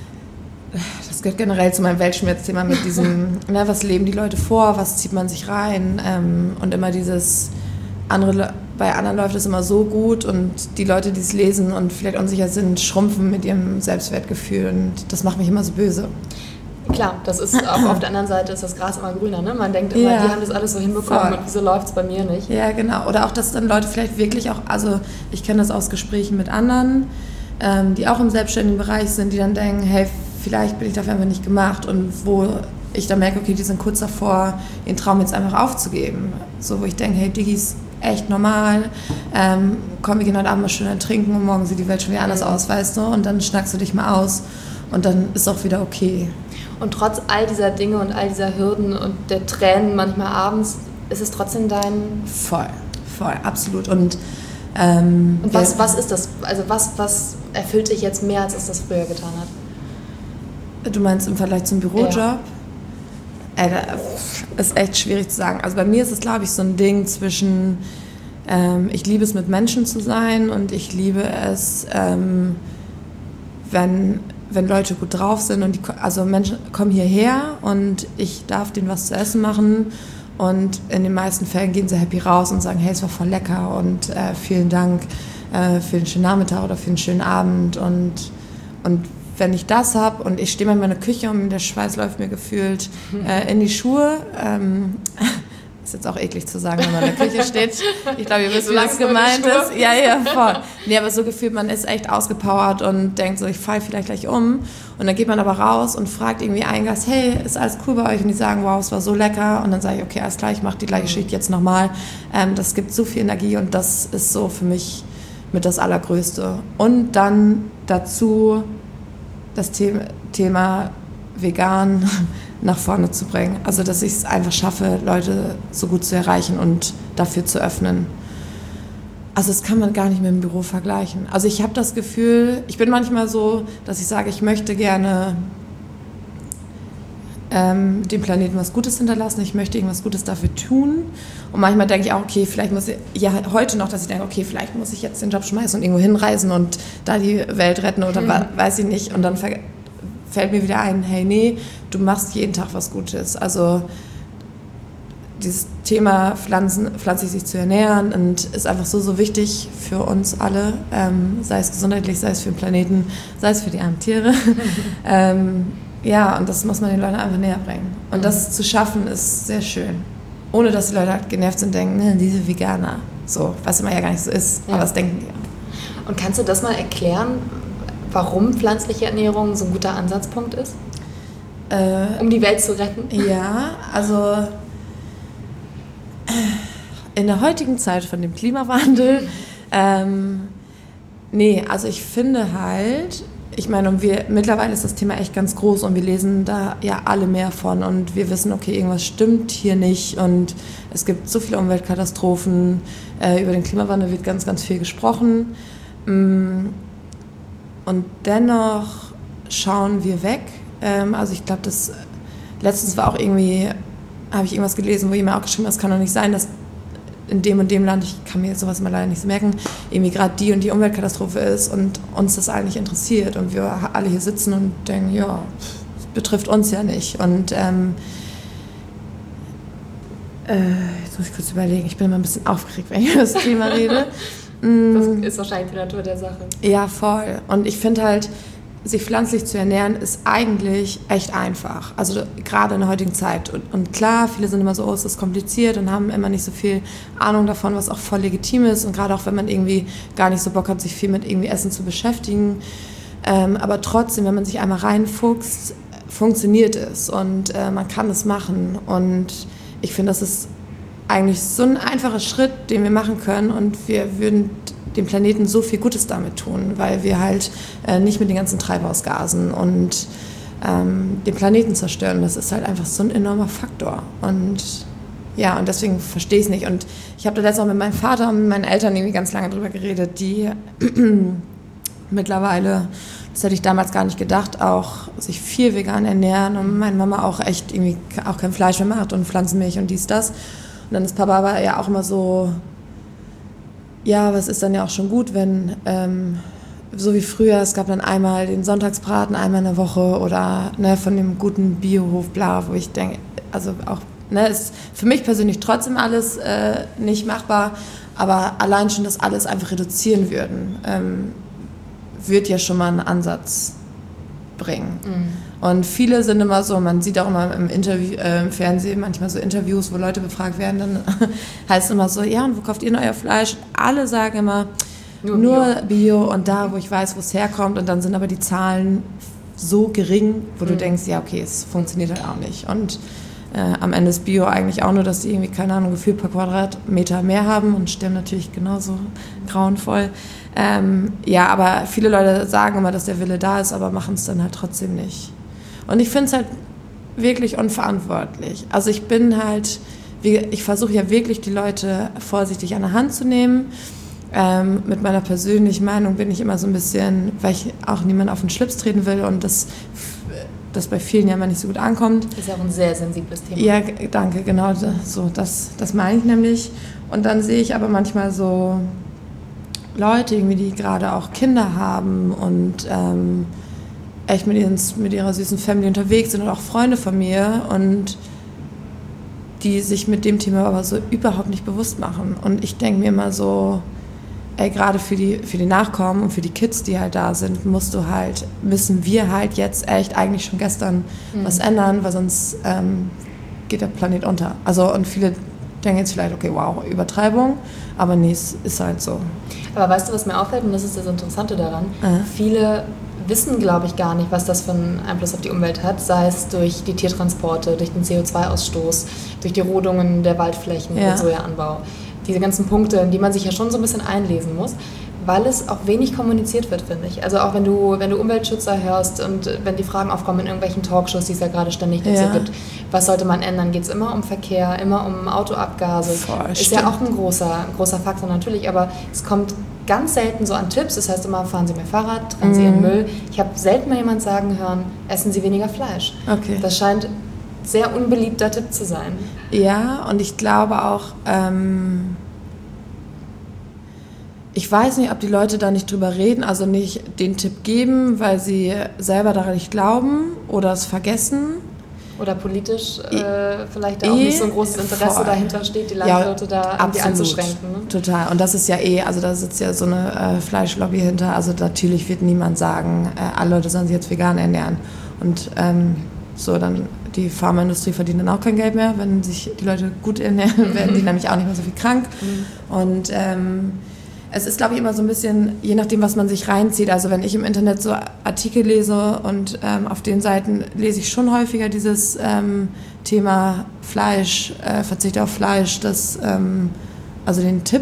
das gehört generell zu meinem Weltschmerzthema mit diesem, was leben die Leute vor, was zieht man sich rein und immer dieses bei anderen läuft es immer so gut und die Leute, die es lesen und vielleicht unsicher sind, schrumpfen mit ihrem Selbstwertgefühl und das macht mich immer so böse. Klar, das ist auch auf der anderen Seite ist das Gras immer grüner, ne? Man denkt immer, die haben das alles so hinbekommen und wieso läuft es bei mir nicht? Ja, genau. Oder auch, dass dann Leute vielleicht wirklich auch, also ich kenne das aus Gesprächen mit anderen, die auch im selbstständigen Bereich sind, die dann denken, hey, vielleicht bin ich dafür einfach nicht gemacht und wo ich dann merke, okay, die sind kurz davor, ihren Traum jetzt einfach aufzugeben. So, wo ich denke, hey, Diggis, echt normal, komm, wir gehen heute Abend mal schön trinken und morgen sieht die Welt schon wieder anders aus, weißt du, und dann schnackst du dich mal aus und dann ist auch wieder okay. Und trotz all dieser Dinge und all dieser Hürden und der Tränen manchmal abends, ist es trotzdem dein... Voll, absolut. Und was ist das, also was erfüllt dich jetzt mehr, als es das früher getan hat? Du meinst im Vergleich zum Bürojob? Ja. Ist echt schwierig zu sagen. Also bei mir ist es, glaube ich, so ein Ding zwischen, ich liebe es, mit Menschen zu sein und ich liebe es, wenn Leute gut drauf sind und also Menschen kommen hierher und ich darf denen was zu essen machen und in den meisten Fällen gehen sie happy raus und sagen, hey, es war voll lecker und vielen Dank für den schönen Nachmittag oder für den schönen Abend und wenn ich das habe und ich stehe mal in meiner Küche und der Schweiß läuft mir gefühlt in die Schuhe, ist jetzt auch eklig zu sagen, wenn man in der Küche steht. Ich glaube, ihr wisst, wie das gemeint ist. Ja, voll. Nee, aber so gefühlt, man ist echt ausgepowert und denkt so, ich falle vielleicht gleich um. Und dann geht man aber raus und fragt irgendwie einen Gast, hey, ist alles cool bei euch? Und die sagen, wow, es war so lecker. Und dann sage ich, okay, alles klar, ich mache die gleiche Schicht jetzt nochmal. Das gibt so viel Energie und das ist so für mich mit das Allergrößte. Und dann dazu das Thema vegan nach vorne zu bringen. Also, dass ich es einfach schaffe, Leute so gut zu erreichen und dafür zu öffnen. Also, das kann man gar nicht mit dem Büro vergleichen. Also, ich habe das Gefühl, ich bin manchmal so, dass ich sage, ich möchte gerne dem Planeten was Gutes hinterlassen, ich möchte irgendwas Gutes dafür tun. Und manchmal denke ich auch, okay, vielleicht muss ich, ja heute noch, dass ich denke, okay, vielleicht muss ich jetzt den Job schmeißen und irgendwo hinreisen und da die Welt retten oder weiß ich nicht. Und dann fällt mir wieder ein, hey, nee, du machst jeden Tag was Gutes. Also dieses Thema pflanzlich sich zu ernähren und ist einfach so wichtig für uns alle, sei es gesundheitlich, sei es für den Planeten, sei es für die armen Tiere. Ja, und das muss man den Leuten einfach näher bringen. Und das zu schaffen, ist sehr schön. Ohne, dass die Leute halt genervt sind und denken, ne, diese Veganer. So, was immer ja gar nicht so ist, aber das denken die. Und kannst du das mal erklären, warum pflanzliche Ernährung so ein guter Ansatzpunkt ist? Um die Welt zu retten? Ja, also in der heutigen Zeit von dem Klimawandel, nee, also ich finde halt, ich meine, mittlerweile ist das Thema echt ganz groß und wir lesen da ja alle mehr von und wir wissen, okay, irgendwas stimmt hier nicht und es gibt so viele Umweltkatastrophen, über den Klimawandel wird ganz, ganz viel gesprochen und dennoch schauen wir weg. Also ich glaube, letztens war auch irgendwie, habe ich irgendwas gelesen, wo jemand auch geschrieben hat, es kann doch nicht sein, dass in dem und dem Land, ich kann mir sowas mal leider nicht so merken, irgendwie gerade die und die Umweltkatastrophe ist und uns das eigentlich interessiert und wir alle hier sitzen und denken, ja, das betrifft uns ja nicht. Und jetzt muss ich kurz überlegen, ich bin immer ein bisschen aufgeregt, wenn ich über das Thema rede. Das ist wahrscheinlich die Natur der Sache. Ja, voll. Und ich finde halt, sich pflanzlich zu ernähren, ist eigentlich echt einfach. Also gerade in der heutigen Zeit. Und klar, viele sind immer so, oh, es ist kompliziert und haben immer nicht so viel Ahnung davon, was auch voll legitim ist. Und gerade auch, wenn man irgendwie gar nicht so Bock hat, sich viel mit irgendwie Essen zu beschäftigen. Aber trotzdem, wenn man sich einmal reinfuchst, funktioniert es. Und man kann es machen. Und ich finde, das ist eigentlich so ein einfacher Schritt, den wir machen können. Und wir würden dem Planeten so viel Gutes damit tun, weil wir halt nicht mit den ganzen Treibhausgasen und den Planeten zerstören. Das ist halt einfach so ein enormer Faktor. Und ja, und deswegen verstehe ich es nicht. Und ich habe da letztens auch mit meinem Vater und mit meinen Eltern irgendwie ganz lange drüber geredet, die mittlerweile, das hätte ich damals gar nicht gedacht, auch sich viel vegan ernähren und meine Mama auch echt irgendwie auch kein Fleisch mehr macht und Pflanzenmilch und dies, das. Und dann ist Papa aber ja auch immer so, ja, aber es ist dann ja auch schon gut, wenn, so wie früher, es gab dann einmal den Sonntagsbraten, einmal in der Woche oder ne, von dem guten Biohof, bla, wo ich denke, also auch, ne, ist für mich persönlich trotzdem alles nicht machbar, aber allein schon, dass alles einfach reduzieren würden, wird ja schon mal einen Ansatz bringen. Mhm. Und viele sind immer so, man sieht auch immer im Fernsehen manchmal so Interviews, wo Leute befragt werden, dann heißt es immer so, ja, und wo kauft ihr denn euer Fleisch? Alle sagen immer, nur Bio und da, wo ich weiß, wo es herkommt. Und dann sind aber die Zahlen so gering, wo du denkst, ja, okay, es funktioniert halt auch nicht. Und am Ende ist Bio eigentlich auch nur, dass die irgendwie, keine Ahnung, gefühlt per Quadratmeter mehr haben und stimmen natürlich genauso grauenvoll. Ja, aber viele Leute sagen immer, dass der Wille da ist, aber machen es dann halt trotzdem nicht. Und ich finde es halt wirklich unverantwortlich. Also ich versuche ja wirklich, die Leute vorsichtig an der Hand zu nehmen. Mit meiner persönlichen Meinung bin ich immer so ein bisschen, weil ich auch niemanden auf den Schlips treten will und das bei vielen ja immer nicht so gut ankommt. Das ist ja auch ein sehr sensibles Thema. Ja, danke, genau. So, das meine ich nämlich. Und dann sehe ich aber manchmal so Leute, irgendwie, die gerade auch Kinder haben und echt mit ihrer süßen Family unterwegs sind und auch Freunde von mir und die sich mit dem Thema aber so überhaupt nicht bewusst machen. Und ich denke mir immer so, ey, gerade für die Nachkommen und für die Kids, die halt da sind, müssen wir halt jetzt echt eigentlich schon gestern was ändern, weil sonst geht der Planet unter. Also und viele denken jetzt vielleicht, okay, wow, Übertreibung, aber nee, es ist halt so. Aber weißt du, was mir auffällt, und das ist das Interessante daran, viele wissen, glaube ich, gar nicht, was das für einen Einfluss auf die Umwelt hat, sei es durch die Tiertransporte, durch den CO2-Ausstoß, durch die Rodungen der Waldflächen, den Sojaanbau. Diese ganzen Punkte, in die man sich ja schon so ein bisschen einlesen muss, weil es auch wenig kommuniziert wird, finde ich. Also auch wenn du Umweltschützer hörst und wenn die Fragen aufkommen in irgendwelchen Talkshows, die es ja gerade ständig dazu gibt, was sollte man ändern? Geht es immer um Verkehr, immer um Autoabgase? Ist ja auch ein großer Faktor natürlich, aber es kommt ganz selten so an Tipps. Das heißt immer, fahren Sie mehr Fahrrad, trennen Sie Ihren Müll. Ich habe selten mal jemand sagen hören, essen Sie weniger Fleisch. Okay. Das scheint ein sehr unbeliebter Tipp zu sein. Ja, und ich glaube auch, ich weiß nicht, ob die Leute da nicht drüber reden, also nicht den Tipp geben, weil sie selber daran nicht glauben oder es vergessen. Oder politisch vielleicht auch nicht so ein großes Interesse dahinter steht, die Landwirte da irgendwie einzuschränken. Ne? Total. Und das ist ja also da sitzt ja so eine Fleischlobby hinter. Also natürlich wird niemand sagen, alle Leute sollen sich jetzt vegan ernähren. Und so dann die Pharmaindustrie verdient dann auch kein Geld mehr. Wenn sich die Leute gut ernähren, werden die nämlich auch nicht mehr so viel krank. Und es ist, glaube ich, immer so ein bisschen, je nachdem, was man sich reinzieht. Also wenn ich im Internet so Artikel lese und auf den Seiten lese ich schon häufiger dieses Thema Fleisch, Verzicht auf Fleisch, also den Tipp.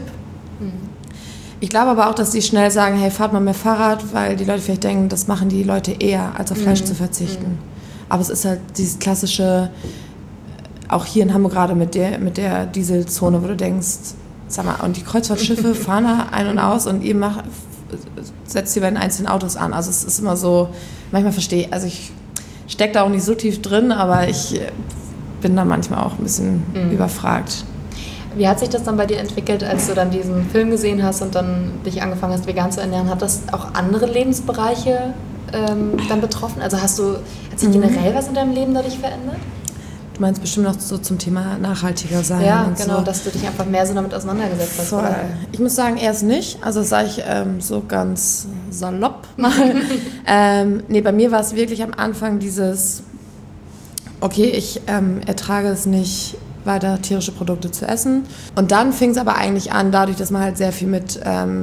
Ich glaube aber auch, dass die schnell sagen, hey, fahrt mal mehr Fahrrad, weil die Leute vielleicht denken, das machen die Leute eher, als auf Fleisch zu verzichten. Aber es ist halt dieses klassische, auch hier in Hamburg gerade mit der Dieselzone, wo du denkst, sag mal, und die Kreuzfahrtschiffe fahren da ein und aus und ihr setzt sie bei den einzelnen Autos an. Also es ist immer so, manchmal also ich stecke da auch nicht so tief drin, aber ich bin da manchmal auch ein bisschen überfragt. Wie hat sich das dann bei dir entwickelt, als du dann diesen Film gesehen hast und dann dich angefangen hast, vegan zu ernähren? Hat das auch andere Lebensbereiche dann betroffen? Also hat sich generell was in deinem Leben dadurch verändert? Du meinst bestimmt noch so zum Thema nachhaltiger sein. Ja, und genau, so. dass du dich einfach mehr so damit auseinandergesetzt hast. Voll. Oder? Ich muss sagen, erst nicht. Also das sage ich so ganz salopp mal. Nee, bei mir war es wirklich am Anfang dieses, okay, ich ertrage es nicht, weiter tierische Produkte zu essen. Und dann fing es aber eigentlich an, dadurch, dass man halt sehr viel mit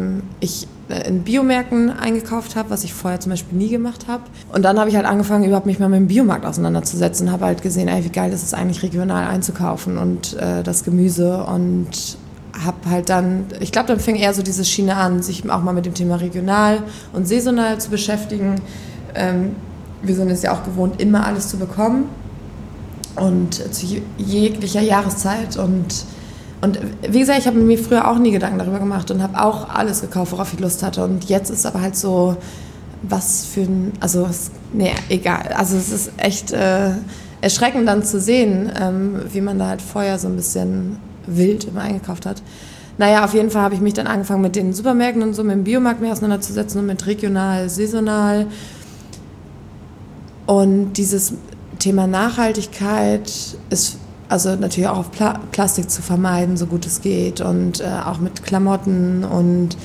in Biomärkten eingekauft habe, was ich vorher zum Beispiel nie gemacht habe. Und dann habe ich halt angefangen, überhaupt mich mal mit dem Biomarkt auseinanderzusetzen und habe halt gesehen, ey, wie geil ist es eigentlich, regional einzukaufen und das Gemüse und habe halt dann, ich glaube, dann fing eher so diese Schiene an, sich auch mal mit dem Thema regional und saisonal zu beschäftigen. Wir sind es ja auch gewohnt, immer alles zu bekommen und zu jeglicher Jahreszeit und wie gesagt, ich habe mir früher auch nie Gedanken darüber gemacht und habe auch alles gekauft, worauf ich Lust hatte. Und jetzt ist aber halt so, was für ein, also, nee, egal. Also es ist echt erschreckend dann zu sehen, wie man da halt vorher so ein bisschen wild immer eingekauft hat. Naja, auf jeden Fall habe ich mich dann angefangen mit den Supermärkten und so, mit dem Biomarkt mehr auseinanderzusetzen und mit regional, saisonal. Und dieses Thema Nachhaltigkeit ist also natürlich auch auf Plastik zu vermeiden, so gut es geht und auch mit Klamotten und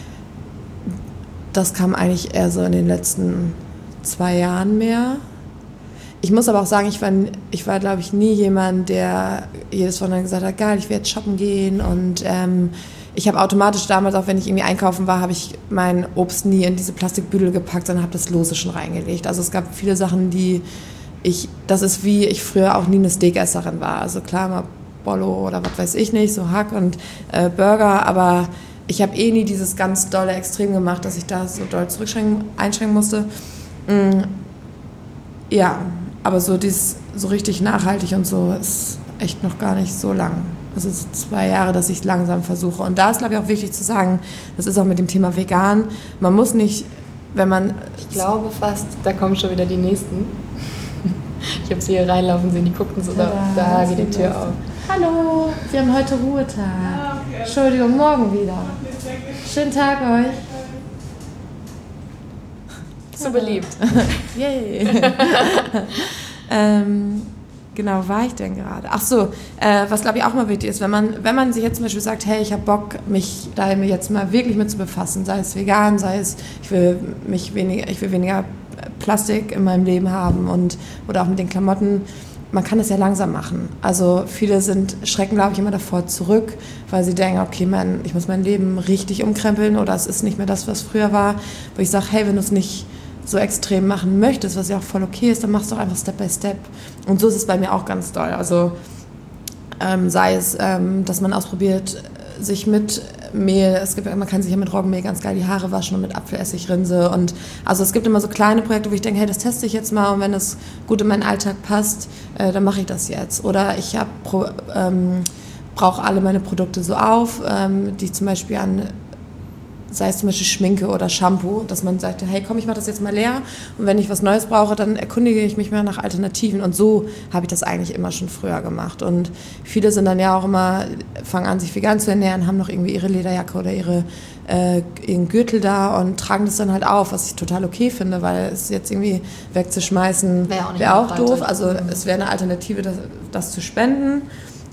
das kam eigentlich eher so in den letzten 2 Jahren mehr. Ich muss aber auch sagen, ich war glaube ich nie jemand, der jedes Mal dann gesagt hat, geil, ich werde shoppen gehen und ich habe automatisch damals, auch wenn ich irgendwie einkaufen war, habe ich mein Obst nie in diese Plastikbüdel gepackt, sondern habe das lose schon reingelegt. Also es gab viele Sachen, das ist wie ich früher auch nie eine Steakesserin war. Also klar, mal Bollo oder was weiß ich nicht, so Hack und Burger, aber ich habe nie dieses ganz dolle Extrem gemacht, dass ich da so doll einschränken musste. Ja, aber so richtig nachhaltig und so ist echt noch gar nicht so lang. Also es sind 2 Jahre, dass ich langsam versuche. Und da ist, glaube ich, auch wichtig zu sagen, das ist auch mit dem Thema vegan, man muss nicht, wenn man... Ich glaube fast, da kommen schon wieder die Nächsten. Ich habe sie hier reinlaufen sehen, die guckten so, da geht die Tür auf. Hallo, wir haben heute Ruhetag. Ja, okay. Entschuldigung, morgen wieder. Schönen Tag euch. So beliebt. Yay. Genau, war ich denn gerade? Ach so, was glaube ich auch mal wichtig ist, wenn man sich jetzt zum Beispiel sagt, hey, ich habe Bock, mich da jetzt mal wirklich mit zu befassen, sei es vegan, sei es, ich will weniger Plastik in meinem Leben haben oder auch mit den Klamotten, man kann das ja langsam machen. Also viele schrecken, glaube ich, immer davor zurück, weil sie denken, okay, ich muss mein Leben richtig umkrempeln oder es ist nicht mehr das, was früher war. Wo ich sage, hey, wenn du es nicht so extrem machen möchtest, was ja auch voll okay ist, dann machst du auch einfach Step by Step. Und so ist es bei mir auch ganz doll. Also sei es, dass man ausprobiert, sich mit Mehl, man kann sich ja mit Roggenmehl ganz geil die Haare waschen und mit Apfelessigrinse und also es gibt immer so kleine Projekte, wo ich denke, hey, das teste ich jetzt mal und wenn das gut in meinen Alltag passt, dann mache ich das jetzt. Oder ich brauche alle meine Produkte so auf, die zum Beispiel sei es zum Beispiel Schminke oder Shampoo, dass man sagt, hey komm, ich mache das jetzt mal leer und wenn ich was Neues brauche, dann erkundige ich mich mehr nach Alternativen und so habe ich das eigentlich immer schon früher gemacht und viele sind dann ja auch immer, fangen an sich vegan zu ernähren, haben noch irgendwie ihre Lederjacke oder ihren Gürtel da und tragen das dann halt auf, was ich total okay finde, weil es jetzt irgendwie wegzuschmeißen wäre auch doof, also es wäre eine Alternative, das zu spenden.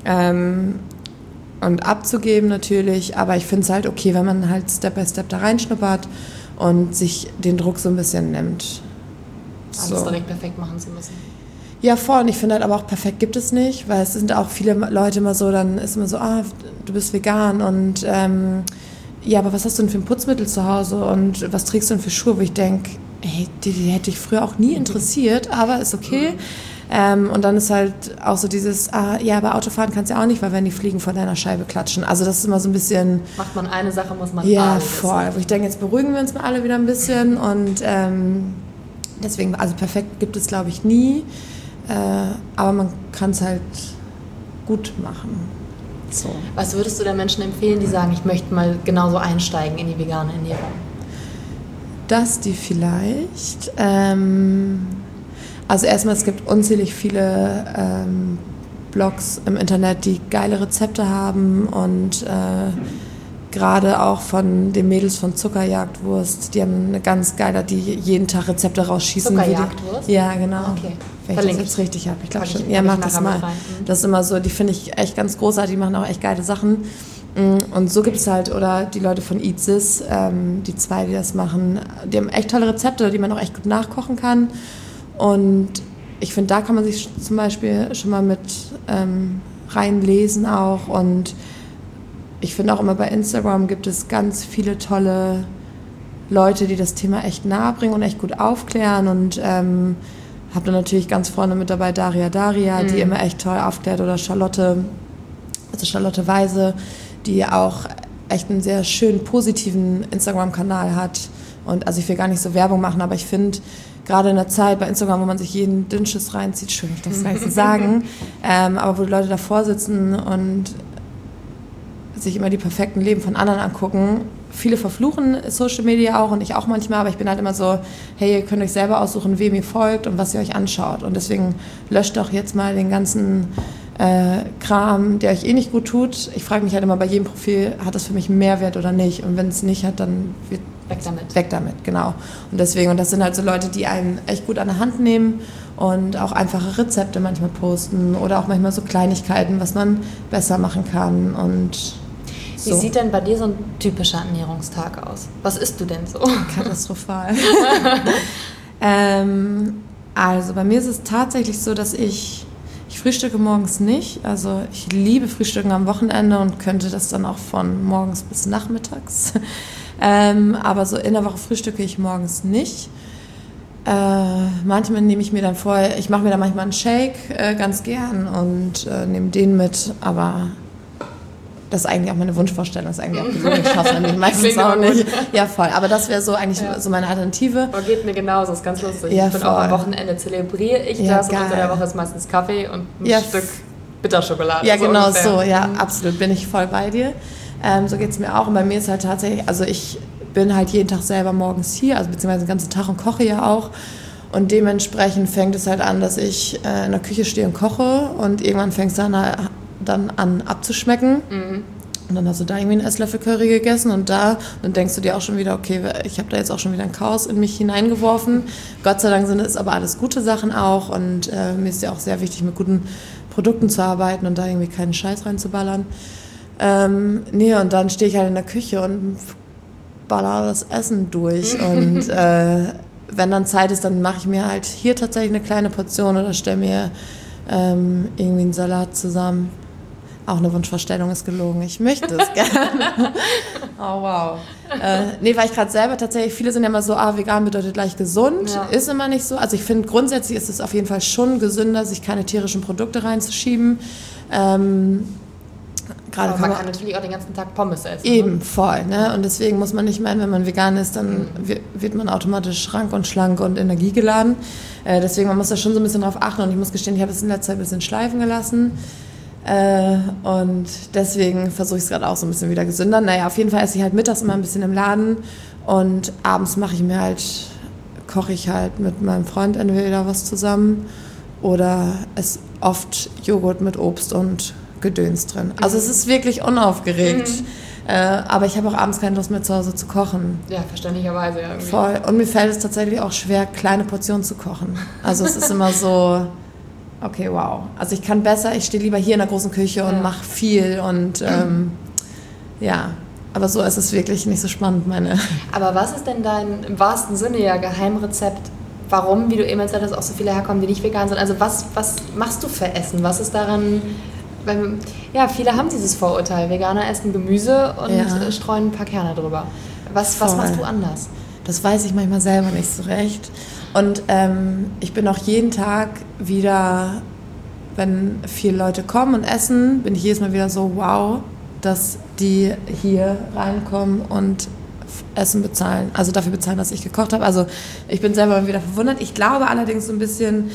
Und abzugeben natürlich, aber ich finde es halt okay, wenn man halt Step by Step da reinschnuppert und sich den Druck so ein bisschen nimmt. Alles direkt perfekt machen zu müssen. Ja, voll. Und ich finde halt aber auch, perfekt gibt es nicht, weil es sind auch viele Leute immer so, dann ist immer so, du bist vegan und ja, aber was hast du denn für ein Putzmittel zu Hause und was trägst du denn für Schuhe, wo ich denke, hey, die hätte ich früher auch nie interessiert, aber ist okay. Und dann ist halt auch so dieses, ja, aber Autofahren kannst du ja auch nicht, weil wenn die Fliegen vor deiner Scheibe klatschen. Also das ist immer so ein bisschen... Macht man eine Sache, muss man ja, alles. voll. Wo ich denke, jetzt beruhigen wir uns mal alle wieder ein bisschen und deswegen, also perfekt gibt es, glaube ich, nie, aber man kann es halt gut machen. So. Was würdest du den Menschen empfehlen, die sagen, ich möchte mal genauso einsteigen in die vegane Ernährung? Dass die vielleicht... Also erstmal, es gibt unzählig viele Blogs im Internet, die geile Rezepte haben und gerade auch von den Mädels von Zuckerjagdwurst, die haben eine ganz geile, die jeden Tag Rezepte rausschießen. Zuckerjagdwurst? Ja, genau. Okay. Wenn ich das jetzt richtig habe. Ich glaube schon. Ja, mach das mal. Das ist immer so, die finde ich echt ganz großartig, die machen auch echt geile Sachen. Und so gibt es halt, oder die Leute von Eat This, die zwei, die das machen, die haben echt tolle Rezepte, die man auch echt gut nachkochen kann. Und ich finde, da kann man sich zum Beispiel schon mal mit reinlesen auch. Und ich finde auch immer bei Instagram gibt es ganz viele tolle Leute, die das Thema echt nahe bringen und echt gut aufklären. Und habe dann natürlich ganz vorne mit dabei Daria, die immer echt toll aufklärt. Oder Charlotte Weise, die auch echt einen sehr schönen, positiven Instagram-Kanal hat. Und also ich will gar nicht so Werbung machen, aber ich finde, gerade in der Zeit bei Instagram, wo man sich jeden Dünnschiss reinzieht, schön, ich darf es gar nicht so sagen, aber wo die Leute davor sitzen und sich immer die perfekten Leben von anderen angucken. Viele verfluchen Social Media auch und ich auch manchmal, aber ich bin halt immer so, hey, ihr könnt euch selber aussuchen, wem ihr folgt und was ihr euch anschaut. Und deswegen löscht doch jetzt mal den ganzen Kram, der euch eh nicht gut tut. Ich frage mich halt immer bei jedem Profil, hat das für mich einen Mehrwert oder nicht? Und wenn es nicht hat, dann wird weg damit, genau. Und deswegen, und das sind halt so Leute, die einen echt gut an der Hand nehmen und auch einfache Rezepte manchmal posten oder auch manchmal so Kleinigkeiten, was man besser machen kann und so. Wie sieht denn bei dir so ein typischer Ernährungstag aus? Was isst du denn so? Katastrophal. Also bei mir ist es tatsächlich so, dass ich frühstücke morgens nicht. Also ich liebe Frühstücken am Wochenende und könnte das dann auch von morgens bis nachmittags. Aber so in der Woche frühstücke ich morgens nicht. Manchmal nehme ich mir dann vorher, ich mache mir dann manchmal einen Shake ganz gern und nehme den mit, aber das ist eigentlich auch meine Wunschvorstellung, das ist eigentlich auch gesund, ich schaffe es meistens auch nicht. Ja, voll, aber das wäre so eigentlich so meine Alternative. Aber geht mir genauso, ist ganz lustig. Ja, ich bin auch am Wochenende zelebriere ich das und unter der Woche ist meistens Kaffee und ein Stück Bitterschokolade. Ja, so genau ungefähr. So, ja, absolut, bin ich voll bei dir. So geht es mir auch und bei mir ist halt tatsächlich, also ich bin halt jeden Tag selber morgens hier, also beziehungsweise den ganzen Tag und koche ja auch. Und dementsprechend fängt es halt an, dass ich in der Küche stehe und koche und irgendwann fängt es dann an abzuschmecken. Mhm. Und dann hast du da irgendwie einen Esslöffel Curry gegessen und dann denkst du dir auch schon wieder, okay, ich habe da jetzt auch schon wieder ein Chaos in mich hineingeworfen. Gott sei Dank sind es aber alles gute Sachen auch und mir ist ja auch sehr wichtig, mit guten Produkten zu arbeiten und da irgendwie keinen Scheiß reinzuballern. Und dann stehe ich halt in der Küche und baller das Essen durch und wenn dann Zeit ist, dann mache ich mir halt hier tatsächlich eine kleine Portion oder stelle mir irgendwie einen Salat zusammen. Auch eine Wunschvorstellung ist gelogen. Ich möchte es gerne. Oh, wow. Nee, weil ich gerade selber tatsächlich, viele sind ja immer so, vegan bedeutet gleich gesund. Ja. Ist immer nicht so. Also ich finde, grundsätzlich ist es auf jeden Fall schon gesünder, sich keine tierischen Produkte reinzuschieben. Aber man kann natürlich auch den ganzen Tag Pommes essen. Eben, ne? Voll. Ne? Und deswegen muss man nicht meinen, wenn man vegan ist, dann wird man automatisch schrank und schlank und energiegeladen. Deswegen, man muss da schon so ein bisschen drauf achten. Und ich muss gestehen, ich habe es in letzter Zeit ein bisschen schleifen gelassen. Und deswegen versuche ich es gerade auch so ein bisschen wieder gesünder. Naja, auf jeden Fall esse ich halt mittags immer ein bisschen im Laden und abends koche ich halt mit meinem Freund entweder was zusammen oder esse oft Joghurt mit Obst und Gedöns drin. Also es ist wirklich unaufgeregt. Aber ich habe auch abends keine Lust mehr zu Hause zu kochen. Ja, verständlicherweise irgendwie. Voll. Und mir fällt es tatsächlich auch schwer, kleine Portionen zu kochen. Also es ist immer so... Okay, wow. Also ich kann besser, ich stehe lieber hier in der großen Küche und mache viel und ja, aber so ist es wirklich nicht so spannend, meine. Aber was ist denn dein, im wahrsten Sinne ja, Geheimrezept, warum, wie du eben erzählt hast, auch so viele herkommen, die nicht vegan sind? Also was machst du für Essen? Was ist daran, weil, ja, viele haben dieses Vorurteil, Veganer essen Gemüse und streuen ein paar Kerne drüber. Was machst du anders? Das weiß ich manchmal selber nicht so recht. Und ich bin auch jeden Tag wieder, wenn viele Leute kommen und essen, bin ich jedes Mal wieder so, wow, dass die hier reinkommen und Essen bezahlen. Also dafür bezahlen, dass ich gekocht habe. Also ich bin selber wieder verwundert. Ich glaube allerdings so ein bisschen,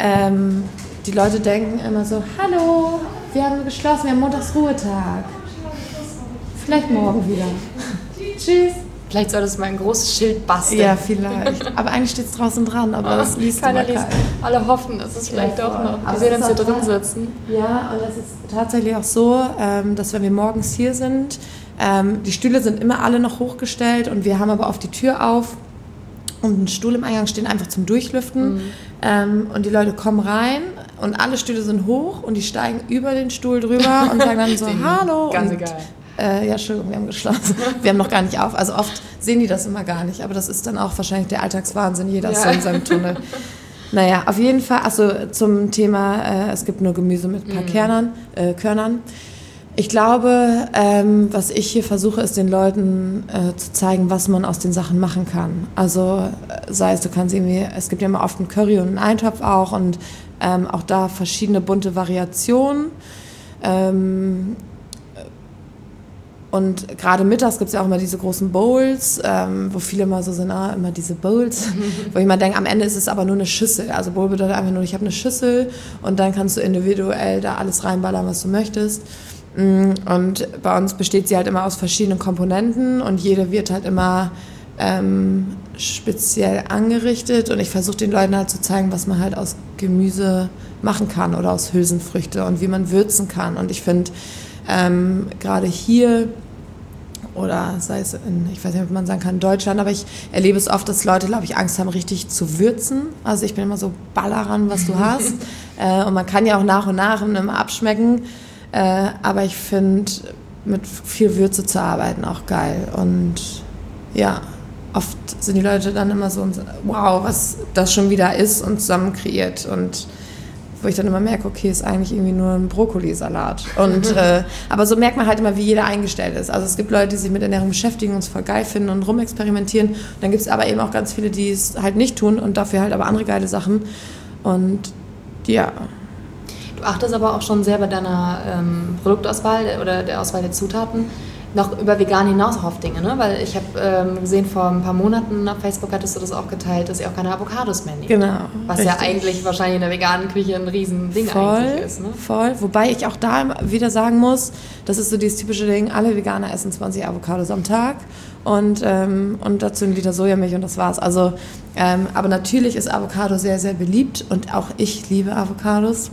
die Leute denken immer so, hallo, wir haben geschlossen, wir haben Montagsruhetag. Vielleicht morgen wieder. Tschüss. Vielleicht solltest du mal ein großes Schild basteln. Ja, vielleicht. Aber eigentlich steht es draußen dran, aber das liest keiner. Alle hoffen, dass es vielleicht doch noch. Wir sehen uns hier drin sitzen. Ja, und es ist tatsächlich auch so, dass wenn wir morgens hier sind, die Stühle sind immer alle noch hochgestellt und wir haben aber oft die Tür auf und einen Stuhl im Eingang stehen einfach zum Durchlüften. Und die Leute kommen rein und alle Stühle sind hoch und die steigen über den Stuhl drüber und sagen dann so, hallo. Ganz egal. Ja, Entschuldigung, wir haben geschlossen. Wir haben noch gar nicht auf. Also oft sehen die das immer gar nicht. Aber das ist dann auch wahrscheinlich der Alltagswahnsinn. Jeder ist so in seinem Tunnel. Naja, auf jeden Fall, also zum Thema, es gibt nur Gemüse mit ein paar Körnern. Ich glaube, was ich hier versuche, ist den Leuten zu zeigen, was man aus den Sachen machen kann. Also sei es, du kannst irgendwie, es gibt ja immer oft einen Curry und einen Eintopf auch und auch da verschiedene bunte Variationen. Und gerade mittags gibt es ja auch immer diese großen Bowls, wo viele immer so sind, immer diese Bowls, wo ich mal denke, am Ende ist es aber nur eine Schüssel. Also Bowl bedeutet einfach nur, ich habe eine Schüssel und dann kannst du individuell da alles reinballern, was du möchtest. Und bei uns besteht sie halt immer aus verschiedenen Komponenten und jede wird halt immer speziell angerichtet. Und ich versuche den Leuten halt zu zeigen, was man halt aus Gemüse machen kann oder aus Hülsenfrüchte und wie man würzen kann. Und ich finde, gerade hier oder sei es in, ich weiß nicht, ob man sagen kann, in Deutschland, aber ich erlebe es oft, dass Leute, glaube ich, Angst haben, richtig zu würzen. Also ich bin immer so, baller ran, was du hast. Und man kann ja auch nach und nach immer abschmecken. Aber ich finde, mit viel Würze zu arbeiten auch geil. Und ja, oft sind die Leute dann immer so, wow, was das schon wieder ist und zusammen kreiert. Und wo ich dann immer merke, okay, ist eigentlich irgendwie nur ein Brokkolisalat. Und, aber so merkt man halt immer, wie jeder eingestellt ist. Also es gibt Leute, die sich mit Ernährung beschäftigen und es voll geil finden und rumexperimentieren. Und dann gibt es aber eben auch ganz viele, die es halt nicht tun und dafür halt aber andere geile Sachen. Und ja. Du achtest aber auch schon sehr bei deiner Produktauswahl oder der Auswahl der Zutaten noch über vegan hinaus auch auf Dinge, ne? Weil ich habe gesehen, vor ein paar Monaten auf Facebook hattest du das auch geteilt, dass ihr auch keine Avocados mehr nehmt. Genau. Was richtig. Ja eigentlich wahrscheinlich in der veganen Küche ein Riesending eigentlich ist. Ne? Voll, wobei ich auch da wieder sagen muss, das ist so dieses typische Ding, alle Veganer essen 20 Avocados am Tag und dazu ein Liter Sojamilch und das war's. Also, aber natürlich ist Avocado sehr, sehr beliebt und auch ich liebe Avocados.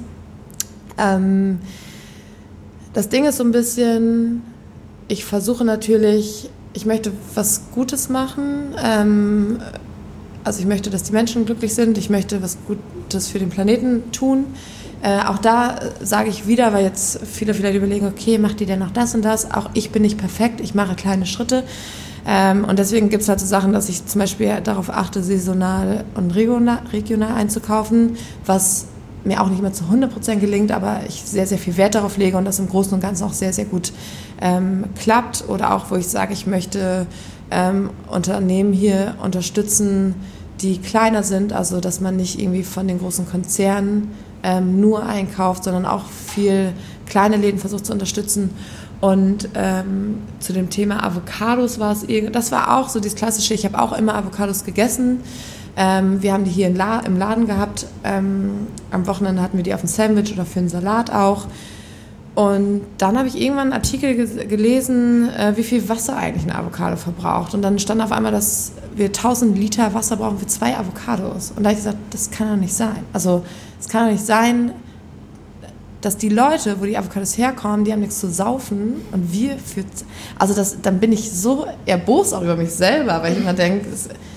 Das Ding ist so ein bisschen, ich versuche natürlich, ich möchte was Gutes machen. Also ich möchte, dass die Menschen glücklich sind. Ich möchte was Gutes für den Planeten tun. Auch da sage ich wieder, weil jetzt viele vielleicht überlegen, okay, macht die denn noch das und das? Auch ich bin nicht perfekt, ich mache kleine Schritte. Und deswegen gibt es halt so Sachen, dass ich zum Beispiel darauf achte, saisonal und regional einzukaufen, was mir auch nicht mehr zu 100% gelingt, aber ich sehr, sehr viel Wert darauf lege und das im Großen und Ganzen auch sehr, sehr gut klappt. Oder auch, wo ich sage, ich möchte Unternehmen hier unterstützen, die kleiner sind, also dass man nicht irgendwie von den großen Konzernen nur einkauft, sondern auch viel kleine Läden versucht zu unterstützen. Und zu dem Thema Avocados das war auch so dieses klassische, ich habe auch immer Avocados gegessen. Wir haben die hier im Laden gehabt. Am Wochenende hatten wir die auf dem Sandwich oder für einen Salat auch. Und dann habe ich irgendwann einen Artikel gelesen, wie viel Wasser eigentlich ein Avocado verbraucht. Und dann stand auf einmal, dass wir 1000 Liter Wasser brauchen für 2 Avocados. Und da habe ich gesagt, das kann doch nicht sein. Also es kann doch nicht sein, dass die Leute, wo die Avocados herkommen, die haben nichts zu saufen und wir dann bin ich so erbost auch über mich selber, weil ich immer denke,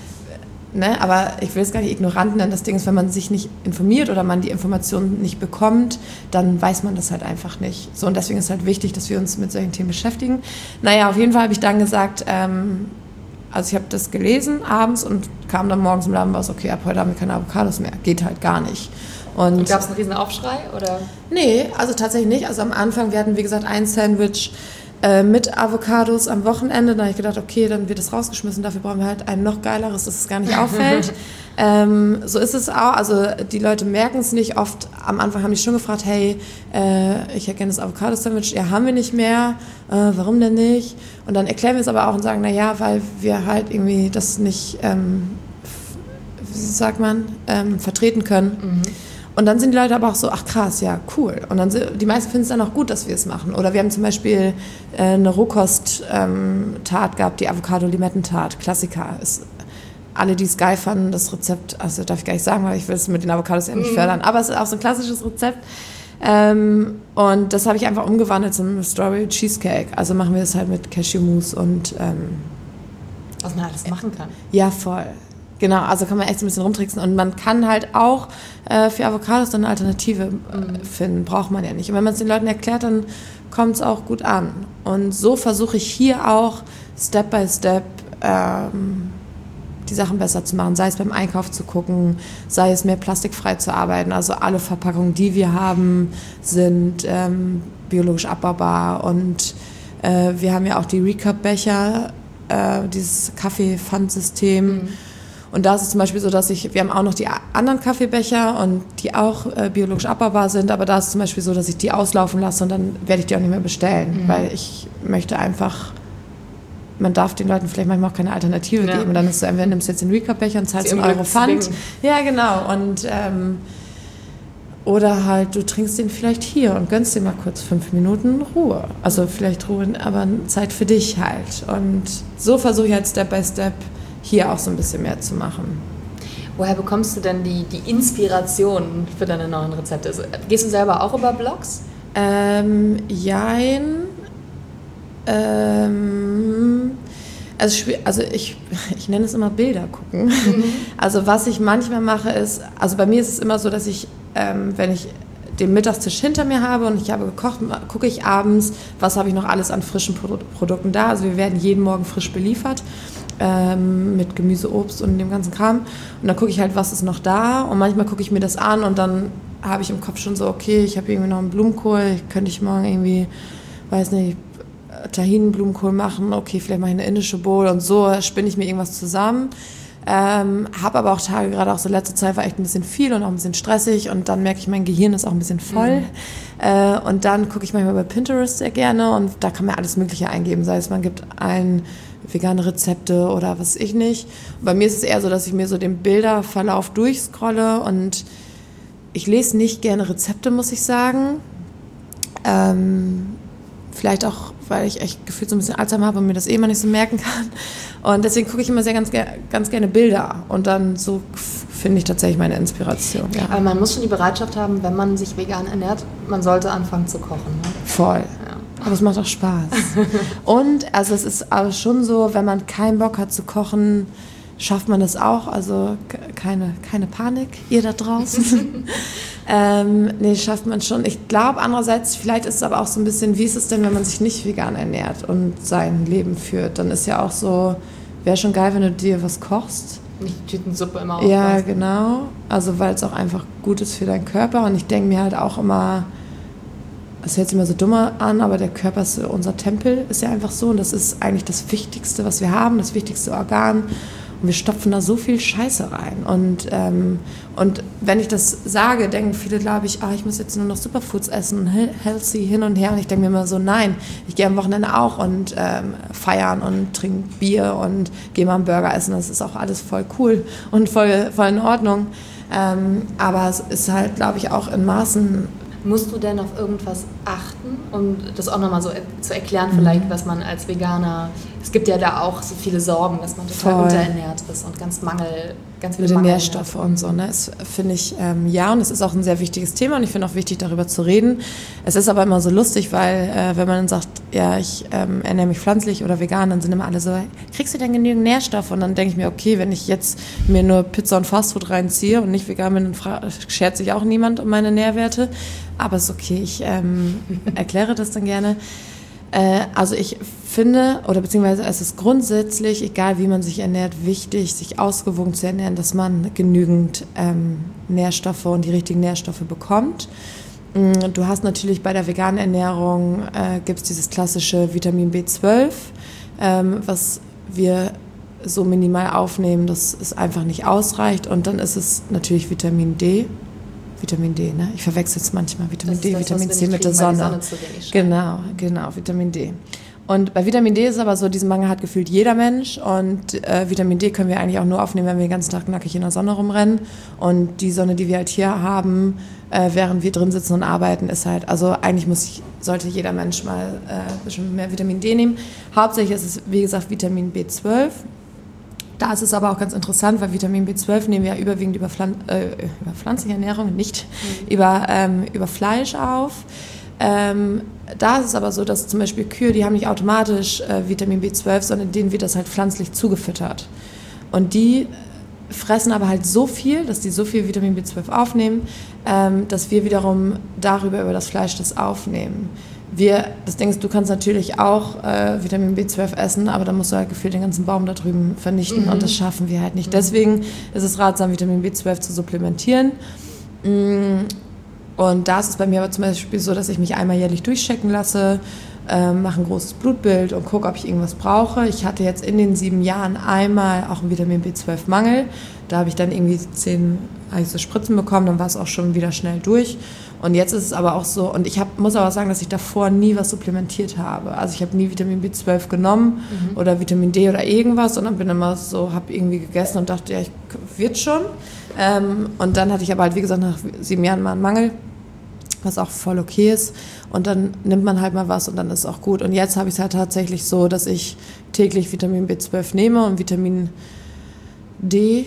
aber ich will es gar nicht ignorant nennen, das Ding ist, wenn man sich nicht informiert oder man die Informationen nicht bekommt, dann weiß man das halt einfach nicht. So, und deswegen ist halt wichtig, dass wir uns mit solchen Themen beschäftigen. Naja, auf jeden Fall habe ich dann gesagt, also ich habe das gelesen abends und kam dann morgens im Laden und war so, okay, ab heute haben wir keine Avocados mehr. Geht halt gar nicht. Und gab es einen riesen Aufschrei, oder? Nee, also tatsächlich nicht. Also am Anfang, wir hatten, wie gesagt, ein Sandwich mit Avocados am Wochenende. Da habe ich gedacht, okay, dann wird das rausgeschmissen. Dafür brauchen wir halt ein noch geileres, dass es gar nicht auffällt. So ist es auch. Also die Leute merken es nicht. Oft am Anfang haben die schon gefragt, hey, ich hätte gerne das Avocado-Sandwich. Ja, haben wir nicht mehr. Warum denn nicht? Und dann erklären wir es aber auch und sagen, naja, weil wir halt irgendwie das nicht, wie sagt man, vertreten können. Mhm. Und dann sind die Leute aber auch so, ach krass, ja, cool. Und dann die meisten finden es dann auch gut, dass wir es machen. Oder wir haben zum Beispiel eine Rohkost-Tat gehabt, die Avocado-Limettentat, Klassiker. Alle, die es geil fanden, das Rezept, also darf ich gar nicht sagen, weil ich will es mit den Avocados ja nicht fördern, aber es ist auch so ein klassisches Rezept. Und das habe ich einfach umgewandelt zum Strawberry Cheesecake. Also machen wir es halt mit Cashewmousse und was man alles machen kann. Ja, voll. Genau, also kann man echt so ein bisschen rumtricksen und man kann halt auch für Avocados dann eine Alternative finden, braucht man ja nicht. Und wenn man es den Leuten erklärt, dann kommt es auch gut an. Und so versuche ich hier auch Step by Step die Sachen besser zu machen, sei es beim Einkauf zu gucken, sei es mehr plastikfrei zu arbeiten. Also alle Verpackungen, die wir haben, sind biologisch abbaubar und wir haben ja auch die Recap-Becher, dieses Kaffee-Pfandsystem. Und da ist es zum Beispiel so, dass wir haben auch noch die anderen Kaffeebecher und die auch biologisch abbaubar sind, aber da ist es zum Beispiel so, dass ich die auslaufen lasse und dann werde ich die auch nicht mehr bestellen, weil ich möchte einfach, man darf den Leuten vielleicht manchmal auch keine Alternative geben. Und dann ist es so, entweder nimmst du jetzt den Recap-Becher und zahlst einen Euro Pfand. Ja, genau. Und oder halt, du trinkst den vielleicht hier und gönnst dir mal kurz 5 Minuten Ruhe. Also vielleicht Ruhe, aber Zeit für dich halt. Und so versuche ich halt Step by Step hier auch so ein bisschen mehr zu machen. Woher bekommst du denn die Inspiration für deine neuen Rezepte? Also, gehst du selber auch über Blogs? Jein. Also ich nenne es immer Bilder gucken. Also was ich manchmal mache ist, also bei mir ist es immer so, dass ich, wenn ich den Mittagstisch hinter mir habe und ich habe gekocht, gucke ich abends, was habe ich noch alles an frischen Produkten da. Also wir werden jeden Morgen frisch beliefert mit Gemüse, Obst und dem ganzen Kram. Und dann gucke ich halt, was ist noch da. Und manchmal gucke ich mir das an und dann habe ich im Kopf schon so, okay, ich habe irgendwie noch einen Blumenkohl, könnte ich morgen irgendwie, weiß nicht, Tahin-Blumenkohl machen, okay, vielleicht mache ich eine indische Bowl und so spinne ich mir irgendwas zusammen. Habe aber auch Tage, gerade auch so letzte Zeit war echt ein bisschen viel und auch ein bisschen stressig und dann merke ich, mein Gehirn ist auch ein bisschen voll. Und dann gucke ich manchmal bei Pinterest sehr gerne und da kann man alles Mögliche eingeben, sei es man gibt ein vegane Rezepte oder was ich nicht. Und bei mir ist es eher so, dass ich mir so den Bilderverlauf durchscrolle und ich lese nicht gerne Rezepte, muss ich sagen. Vielleicht auch, weil ich echt gefühlt so ein bisschen Alzheimer habe und mir das immer nicht so merken kann. Und deswegen gucke ich immer ganz gerne Bilder. Und dann so finde ich tatsächlich meine Inspiration. Ja. Aber man muss schon die Bereitschaft haben, wenn man sich vegan ernährt, man sollte anfangen zu kochen. Ne? Voll. Ja. Aber es macht auch Spaß. Und also es ist aber schon so, wenn man keinen Bock hat zu kochen, schafft man das auch. Also keine Panik, ihr da draußen. Nee, schafft man schon. Ich glaube andererseits, vielleicht ist es aber auch so ein bisschen, wie ist es denn, wenn man sich nicht vegan ernährt und sein Leben führt? Dann ist ja auch so, wäre schon geil, wenn du dir was kochst. nicht Tütensuppe immer aufmachst. Ja, genau. Also weil es auch einfach gut ist für deinen Körper. Und ich denke mir halt auch immer, es hört sich immer so dummer an, aber der Körper ist unser Tempel, ist ja einfach so. Und das ist eigentlich das Wichtigste, was wir haben, das wichtigste Organ. Und wir stopfen da so viel Scheiße rein. Und wenn ich das sage, denken viele, glaube ich, ich muss jetzt nur noch Superfoods essen, healthy hin und her. Und ich denke mir immer so, nein, ich gehe am Wochenende auch und feiern und trinke Bier und gehe mal einen Burger essen. Das ist auch alles voll cool und voll in Ordnung. Aber es ist halt, glaube ich, auch in Maßen. Musst du denn auf irgendwas achten, um das auch nochmal so zu erklären, vielleicht, was man als Veganer, es gibt ja da auch so viele Sorgen, dass man total unterernährt ist und ganz viele mit den Nährstoffe und so, ne? Das finde ich, ja, und es ist auch ein sehr wichtiges Thema und ich finde auch wichtig, darüber zu reden. Es ist aber immer so lustig, weil wenn man dann sagt, ja, ich ernähre mich pflanzlich oder vegan, dann sind immer alle so, kriegst du denn genügend Nährstoffe? Und dann denke ich mir, okay, wenn ich jetzt mir nur Pizza und Fastfood reinziehe und nicht vegan bin, dann schert sich auch niemand um meine Nährwerte. Aber ist okay, ich erkläre das dann gerne. Also ich finde, oder beziehungsweise es ist grundsätzlich, egal wie man sich ernährt, wichtig, sich ausgewogen zu ernähren, dass man genügend Nährstoffe und die richtigen Nährstoffe bekommt. Du hast natürlich bei der veganen Ernährung, gibt es dieses klassische Vitamin B12, was wir so minimal aufnehmen, dass es einfach nicht ausreicht. Und dann ist es natürlich Vitamin D, ne? Ich verwechsel es manchmal, Vitamin D, Vitamin C mit der Sonne. Genau, Vitamin D. Und bei Vitamin D ist es aber so, diesen Mangel hat gefühlt jeder Mensch und Vitamin D können wir eigentlich auch nur aufnehmen, wenn wir den ganzen Tag nackig in der Sonne rumrennen. Und die Sonne, die wir halt hier haben, während wir drin sitzen und arbeiten, ist halt, also eigentlich sollte jeder Mensch mal ein bisschen mehr Vitamin D nehmen. Hauptsächlich ist es, wie gesagt, Vitamin B12. Da ist es aber auch ganz interessant, weil Vitamin B12 nehmen wir ja überwiegend über pflanzliche Ernährung, nicht über Fleisch auf. Da ist es aber so, dass zum Beispiel Kühe, die haben nicht automatisch Vitamin B12, sondern denen wird das halt pflanzlich zugefüttert. Und die fressen aber halt so viel, dass die so viel Vitamin B12 aufnehmen, dass wir wiederum über das Fleisch das aufnehmen. Das Ding ist, du kannst natürlich auch Vitamin B12 essen, aber dann musst du halt gefühlt den ganzen Baum da drüben vernichten und das schaffen wir halt nicht. Deswegen ist es ratsam, Vitamin B12 zu supplementieren. Und da ist es bei mir aber zum Beispiel so, dass ich mich einmal jährlich durchchecken lasse, mache ein großes Blutbild und gucke, ob ich irgendwas brauche. Ich hatte jetzt in den 7 Jahren einmal auch einen Vitamin B12-Mangel. Da habe ich dann irgendwie 10 heiße Spritzen bekommen, dann war es auch schon wieder schnell durch. Und jetzt ist es aber auch so, und ich muss aber sagen, dass ich davor nie was supplementiert habe. Also ich habe nie Vitamin B12 genommen oder Vitamin D oder irgendwas, sondern bin immer so, habe irgendwie gegessen und dachte, ja, wird schon. Und dann hatte ich aber halt, wie gesagt, nach 7 Jahren mal einen Mangel, was auch voll okay ist. Und dann nimmt man halt mal was und dann ist es auch gut. Und jetzt habe ich es halt tatsächlich so, dass ich täglich Vitamin B12 nehme und Vitamin D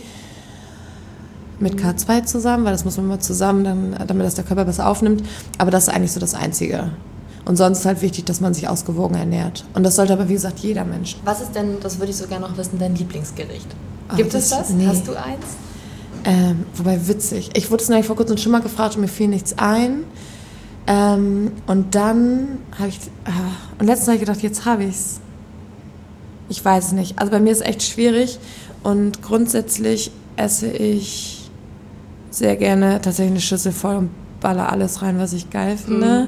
mit K2 zusammen, weil das muss man mal zusammen, damit das der Körper besser aufnimmt. Aber das ist eigentlich so das Einzige. Und sonst ist halt wichtig, dass man sich ausgewogen ernährt. Und das sollte aber, wie gesagt, jeder Mensch. Was ist denn, das würde ich so gerne noch wissen, dein Lieblingsgericht? Gibt es das? Nee. Hast du eins? Wobei witzig. Ich wurde es nämlich vor kurzem schon mal gefragt und mir fiel nichts ein. Und dann habe ich, und letztens habe ich gedacht, jetzt habe ich es. Ich weiß es nicht. Also bei mir ist es echt schwierig und grundsätzlich esse ich sehr gerne tatsächlich eine Schüssel voll und baller alles rein, was ich geil finde.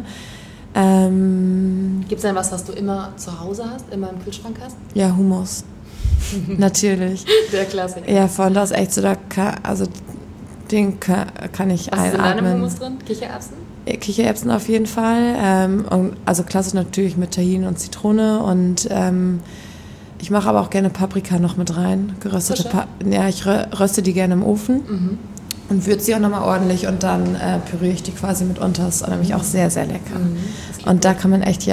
Gibt es denn was du immer zu Hause hast, immer im Kühlschrank hast? Ja, Hummus. Natürlich. Der Klassiker. Ja, von das echt so, den kann ich einatmen. Was ist in deinem Hummus drin? Kichererbsen? Kichererbsen auf jeden Fall. Also klassisch natürlich mit Tahin und Zitrone und ich mache aber auch gerne Paprika noch mit rein. Geröstete ich röste die gerne im Ofen und würze sie auch nochmal ordentlich und dann püriere ich die quasi mit unter. Das ist nämlich auch sehr, sehr lecker. Und da kann man echt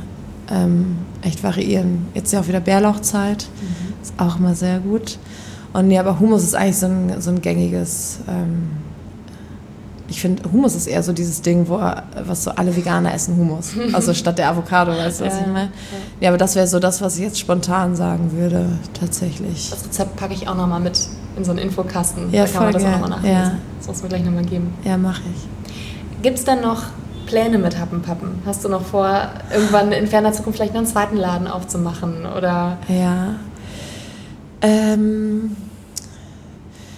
echt variieren. Jetzt ja auch wieder Bärlauchzeit. Ist auch immer sehr gut. Und nee, aber Hummus ist eigentlich so ein gängiges. Ich finde, Hummus ist eher so dieses Ding, was so alle Veganer essen, Hummus. Also statt der Avocado, weißt du, was ich meine? Ja, aber das wäre so das, was ich jetzt spontan sagen würde, tatsächlich. Das Rezept packe ich auch nochmal mit in so einen Infokasten. Ja, da kann man das auch nochmal nachlesen. Ja. Das muss mir gleich nochmal geben. Ja, mache ich. Gibt es dann noch Pläne mit Happenpappen? Hast du noch vor, irgendwann in ferner Zukunft vielleicht noch einen zweiten Laden aufzumachen? Oder? Ja.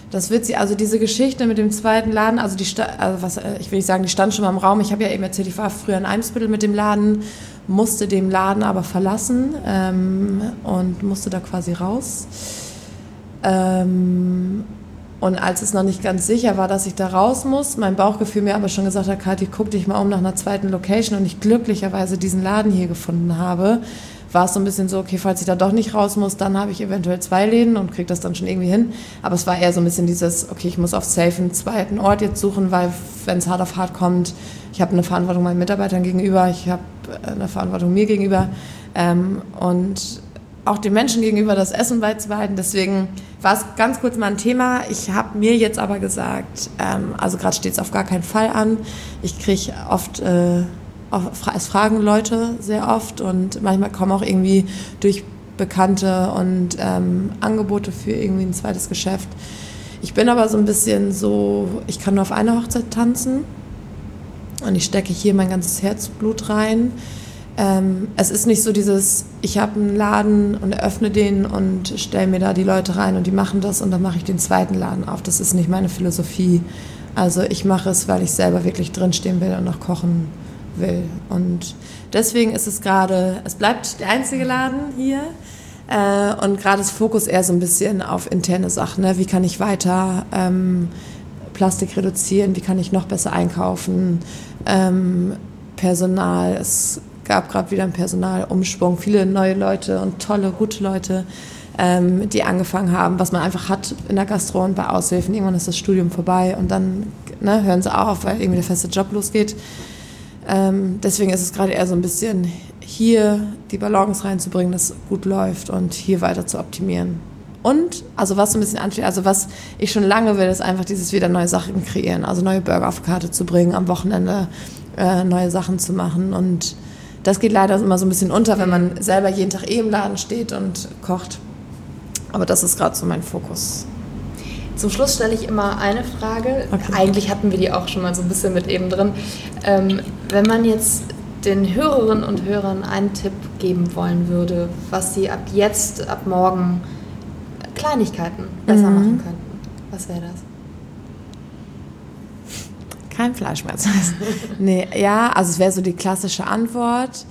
Das wird sie, also diese Geschichte mit dem zweiten Laden, also ich will nicht sagen, die stand schon mal im Raum. Ich habe ja eben erzählt, ich war früher in Eimsbüttel mit dem Laden, musste den Laden aber verlassen und musste da quasi raus. Und als es noch nicht ganz sicher war, dass ich da raus muss, mein Bauchgefühl mir aber schon gesagt hat, Kathi, guck dich mal um nach einer zweiten Location und ich glücklicherweise diesen Laden hier gefunden habe, war es so ein bisschen so, okay, falls ich da doch nicht raus muss, dann habe ich eventuell 2 Läden und kriege das dann schon irgendwie hin. Aber es war eher so ein bisschen dieses, okay, ich muss auf safe einen zweiten Ort jetzt suchen, weil wenn es hart auf hart kommt, ich habe eine Verantwortung meinen Mitarbeitern gegenüber, ich habe eine Verantwortung mir gegenüber und auch den Menschen gegenüber das Essen beizubehalten. Deswegen war es ganz kurz mal ein Thema. Ich habe mir jetzt aber gesagt, also gerade steht es auf gar keinen Fall an. Ich kriege oft... Es fragen Leute sehr oft und manchmal kommen auch irgendwie durch Bekannte und Angebote für irgendwie ein zweites Geschäft. Ich bin aber so ein bisschen so, ich kann nur auf einer Hochzeit tanzen und ich stecke hier mein ganzes Herzblut rein. Es ist nicht so dieses, ich habe einen Laden und eröffne den und stelle mir da die Leute rein und die machen das und dann mache ich den zweiten Laden auf. Das ist nicht meine Philosophie. Also ich mache es, weil ich selber wirklich drinstehen will und noch kochen will. Und deswegen ist es gerade, es bleibt der einzige Laden hier und gerade ist Fokus eher so ein bisschen auf interne Sachen. Ne? Wie kann ich weiter Plastik reduzieren? Wie kann ich noch besser einkaufen? Personal, es gab gerade wieder einen Personalumschwung, viele neue Leute und tolle, gute Leute, die angefangen haben, was man einfach hat in der Gastro und bei Aushilfen. Irgendwann ist das Studium vorbei und dann hören sie auf, weil irgendwie der feste Job losgeht. Deswegen ist es gerade eher so ein bisschen hier die Balance reinzubringen, dass es gut läuft und hier weiter zu optimieren. Und, also was so ein bisschen ansteht, also was ich schon lange will, ist einfach dieses wieder neue Sachen kreieren, also neue Burger auf Karte zu bringen, am Wochenende neue Sachen zu machen und das geht leider immer so ein bisschen unter, wenn man selber jeden Tag im Laden steht und kocht. Aber das ist gerade so mein Fokus. Zum Schluss stelle ich immer eine Frage. Okay. Eigentlich hatten wir die auch schon mal so ein bisschen mit eben drin. Wenn man jetzt den Hörerinnen und Hörern einen Tipp geben wollen würde, was sie ab jetzt, ab morgen Kleinigkeiten besser machen könnten, was wäre das? Kein Fleischschmerz. Nee, ja, also es wäre so die klassische Antwort.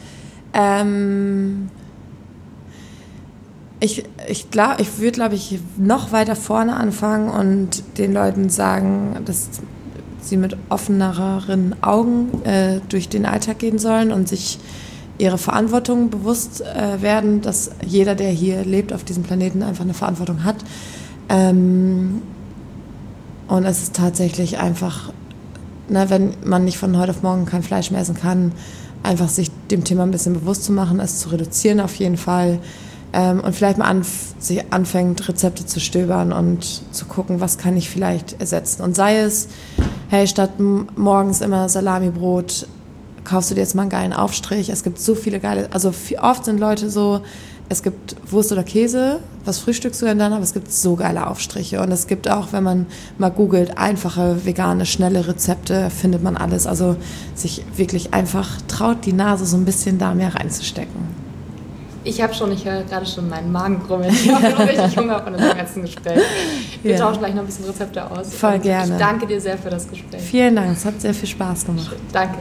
Ich würde, glaube ich, noch weiter vorne anfangen und den Leuten sagen, dass sie mit offeneren Augen durch den Alltag gehen sollen und sich ihre Verantwortung bewusst werden, dass jeder, der hier lebt auf diesem Planeten, einfach eine Verantwortung hat. Und es ist tatsächlich einfach, wenn man nicht von heute auf morgen kein Fleisch mehr essen kann, einfach sich dem Thema ein bisschen bewusst zu machen, es zu reduzieren auf jeden Fall. Und vielleicht mal anfängt, Rezepte zu stöbern und zu gucken, was kann ich vielleicht ersetzen. Und sei es, hey, statt morgens immer Salamibrot, kaufst du dir jetzt mal einen geilen Aufstrich. Es gibt so viele geile, also oft sind Leute so, es gibt Wurst oder Käse, was frühstückst du denn dann, aber es gibt so geile Aufstriche. Und es gibt auch, wenn man mal googelt, einfache, vegane, schnelle Rezepte, findet man alles. Also sich wirklich einfach traut, die Nase so ein bisschen da mehr reinzustecken. Ich höre gerade schon meinen Magen grummeln. Ich habe noch richtig Hunger von dem ganzen Gespräch. Wir tauschen gleich noch ein bisschen Rezepte aus. Voll gerne. Ich danke dir sehr für das Gespräch. Vielen Dank, es hat sehr viel Spaß gemacht. Danke.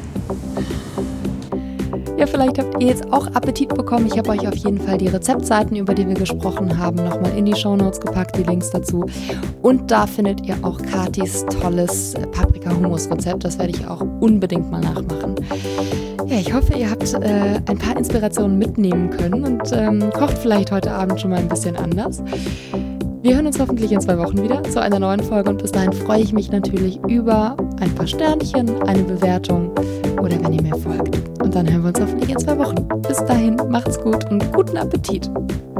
Ja, vielleicht habt ihr jetzt auch Appetit bekommen. Ich habe euch auf jeden Fall die Rezeptseiten, über die wir gesprochen haben, nochmal in die Shownotes gepackt, die Links dazu. Und da findet ihr auch Kathis tolles Paprika-Hummus-Rezept. Das werde ich auch unbedingt mal nachmachen. Ja, ich hoffe, ihr habt ein paar Inspirationen mitnehmen können und kocht vielleicht heute Abend schon mal ein bisschen anders. Wir hören uns hoffentlich in 2 Wochen wieder zu einer neuen Folge und bis dahin freue ich mich natürlich über ein paar Sternchen, eine Bewertung oder wenn ihr mir folgt. Und dann hören wir uns hoffentlich in 2 Wochen. Bis dahin, macht's gut und guten Appetit!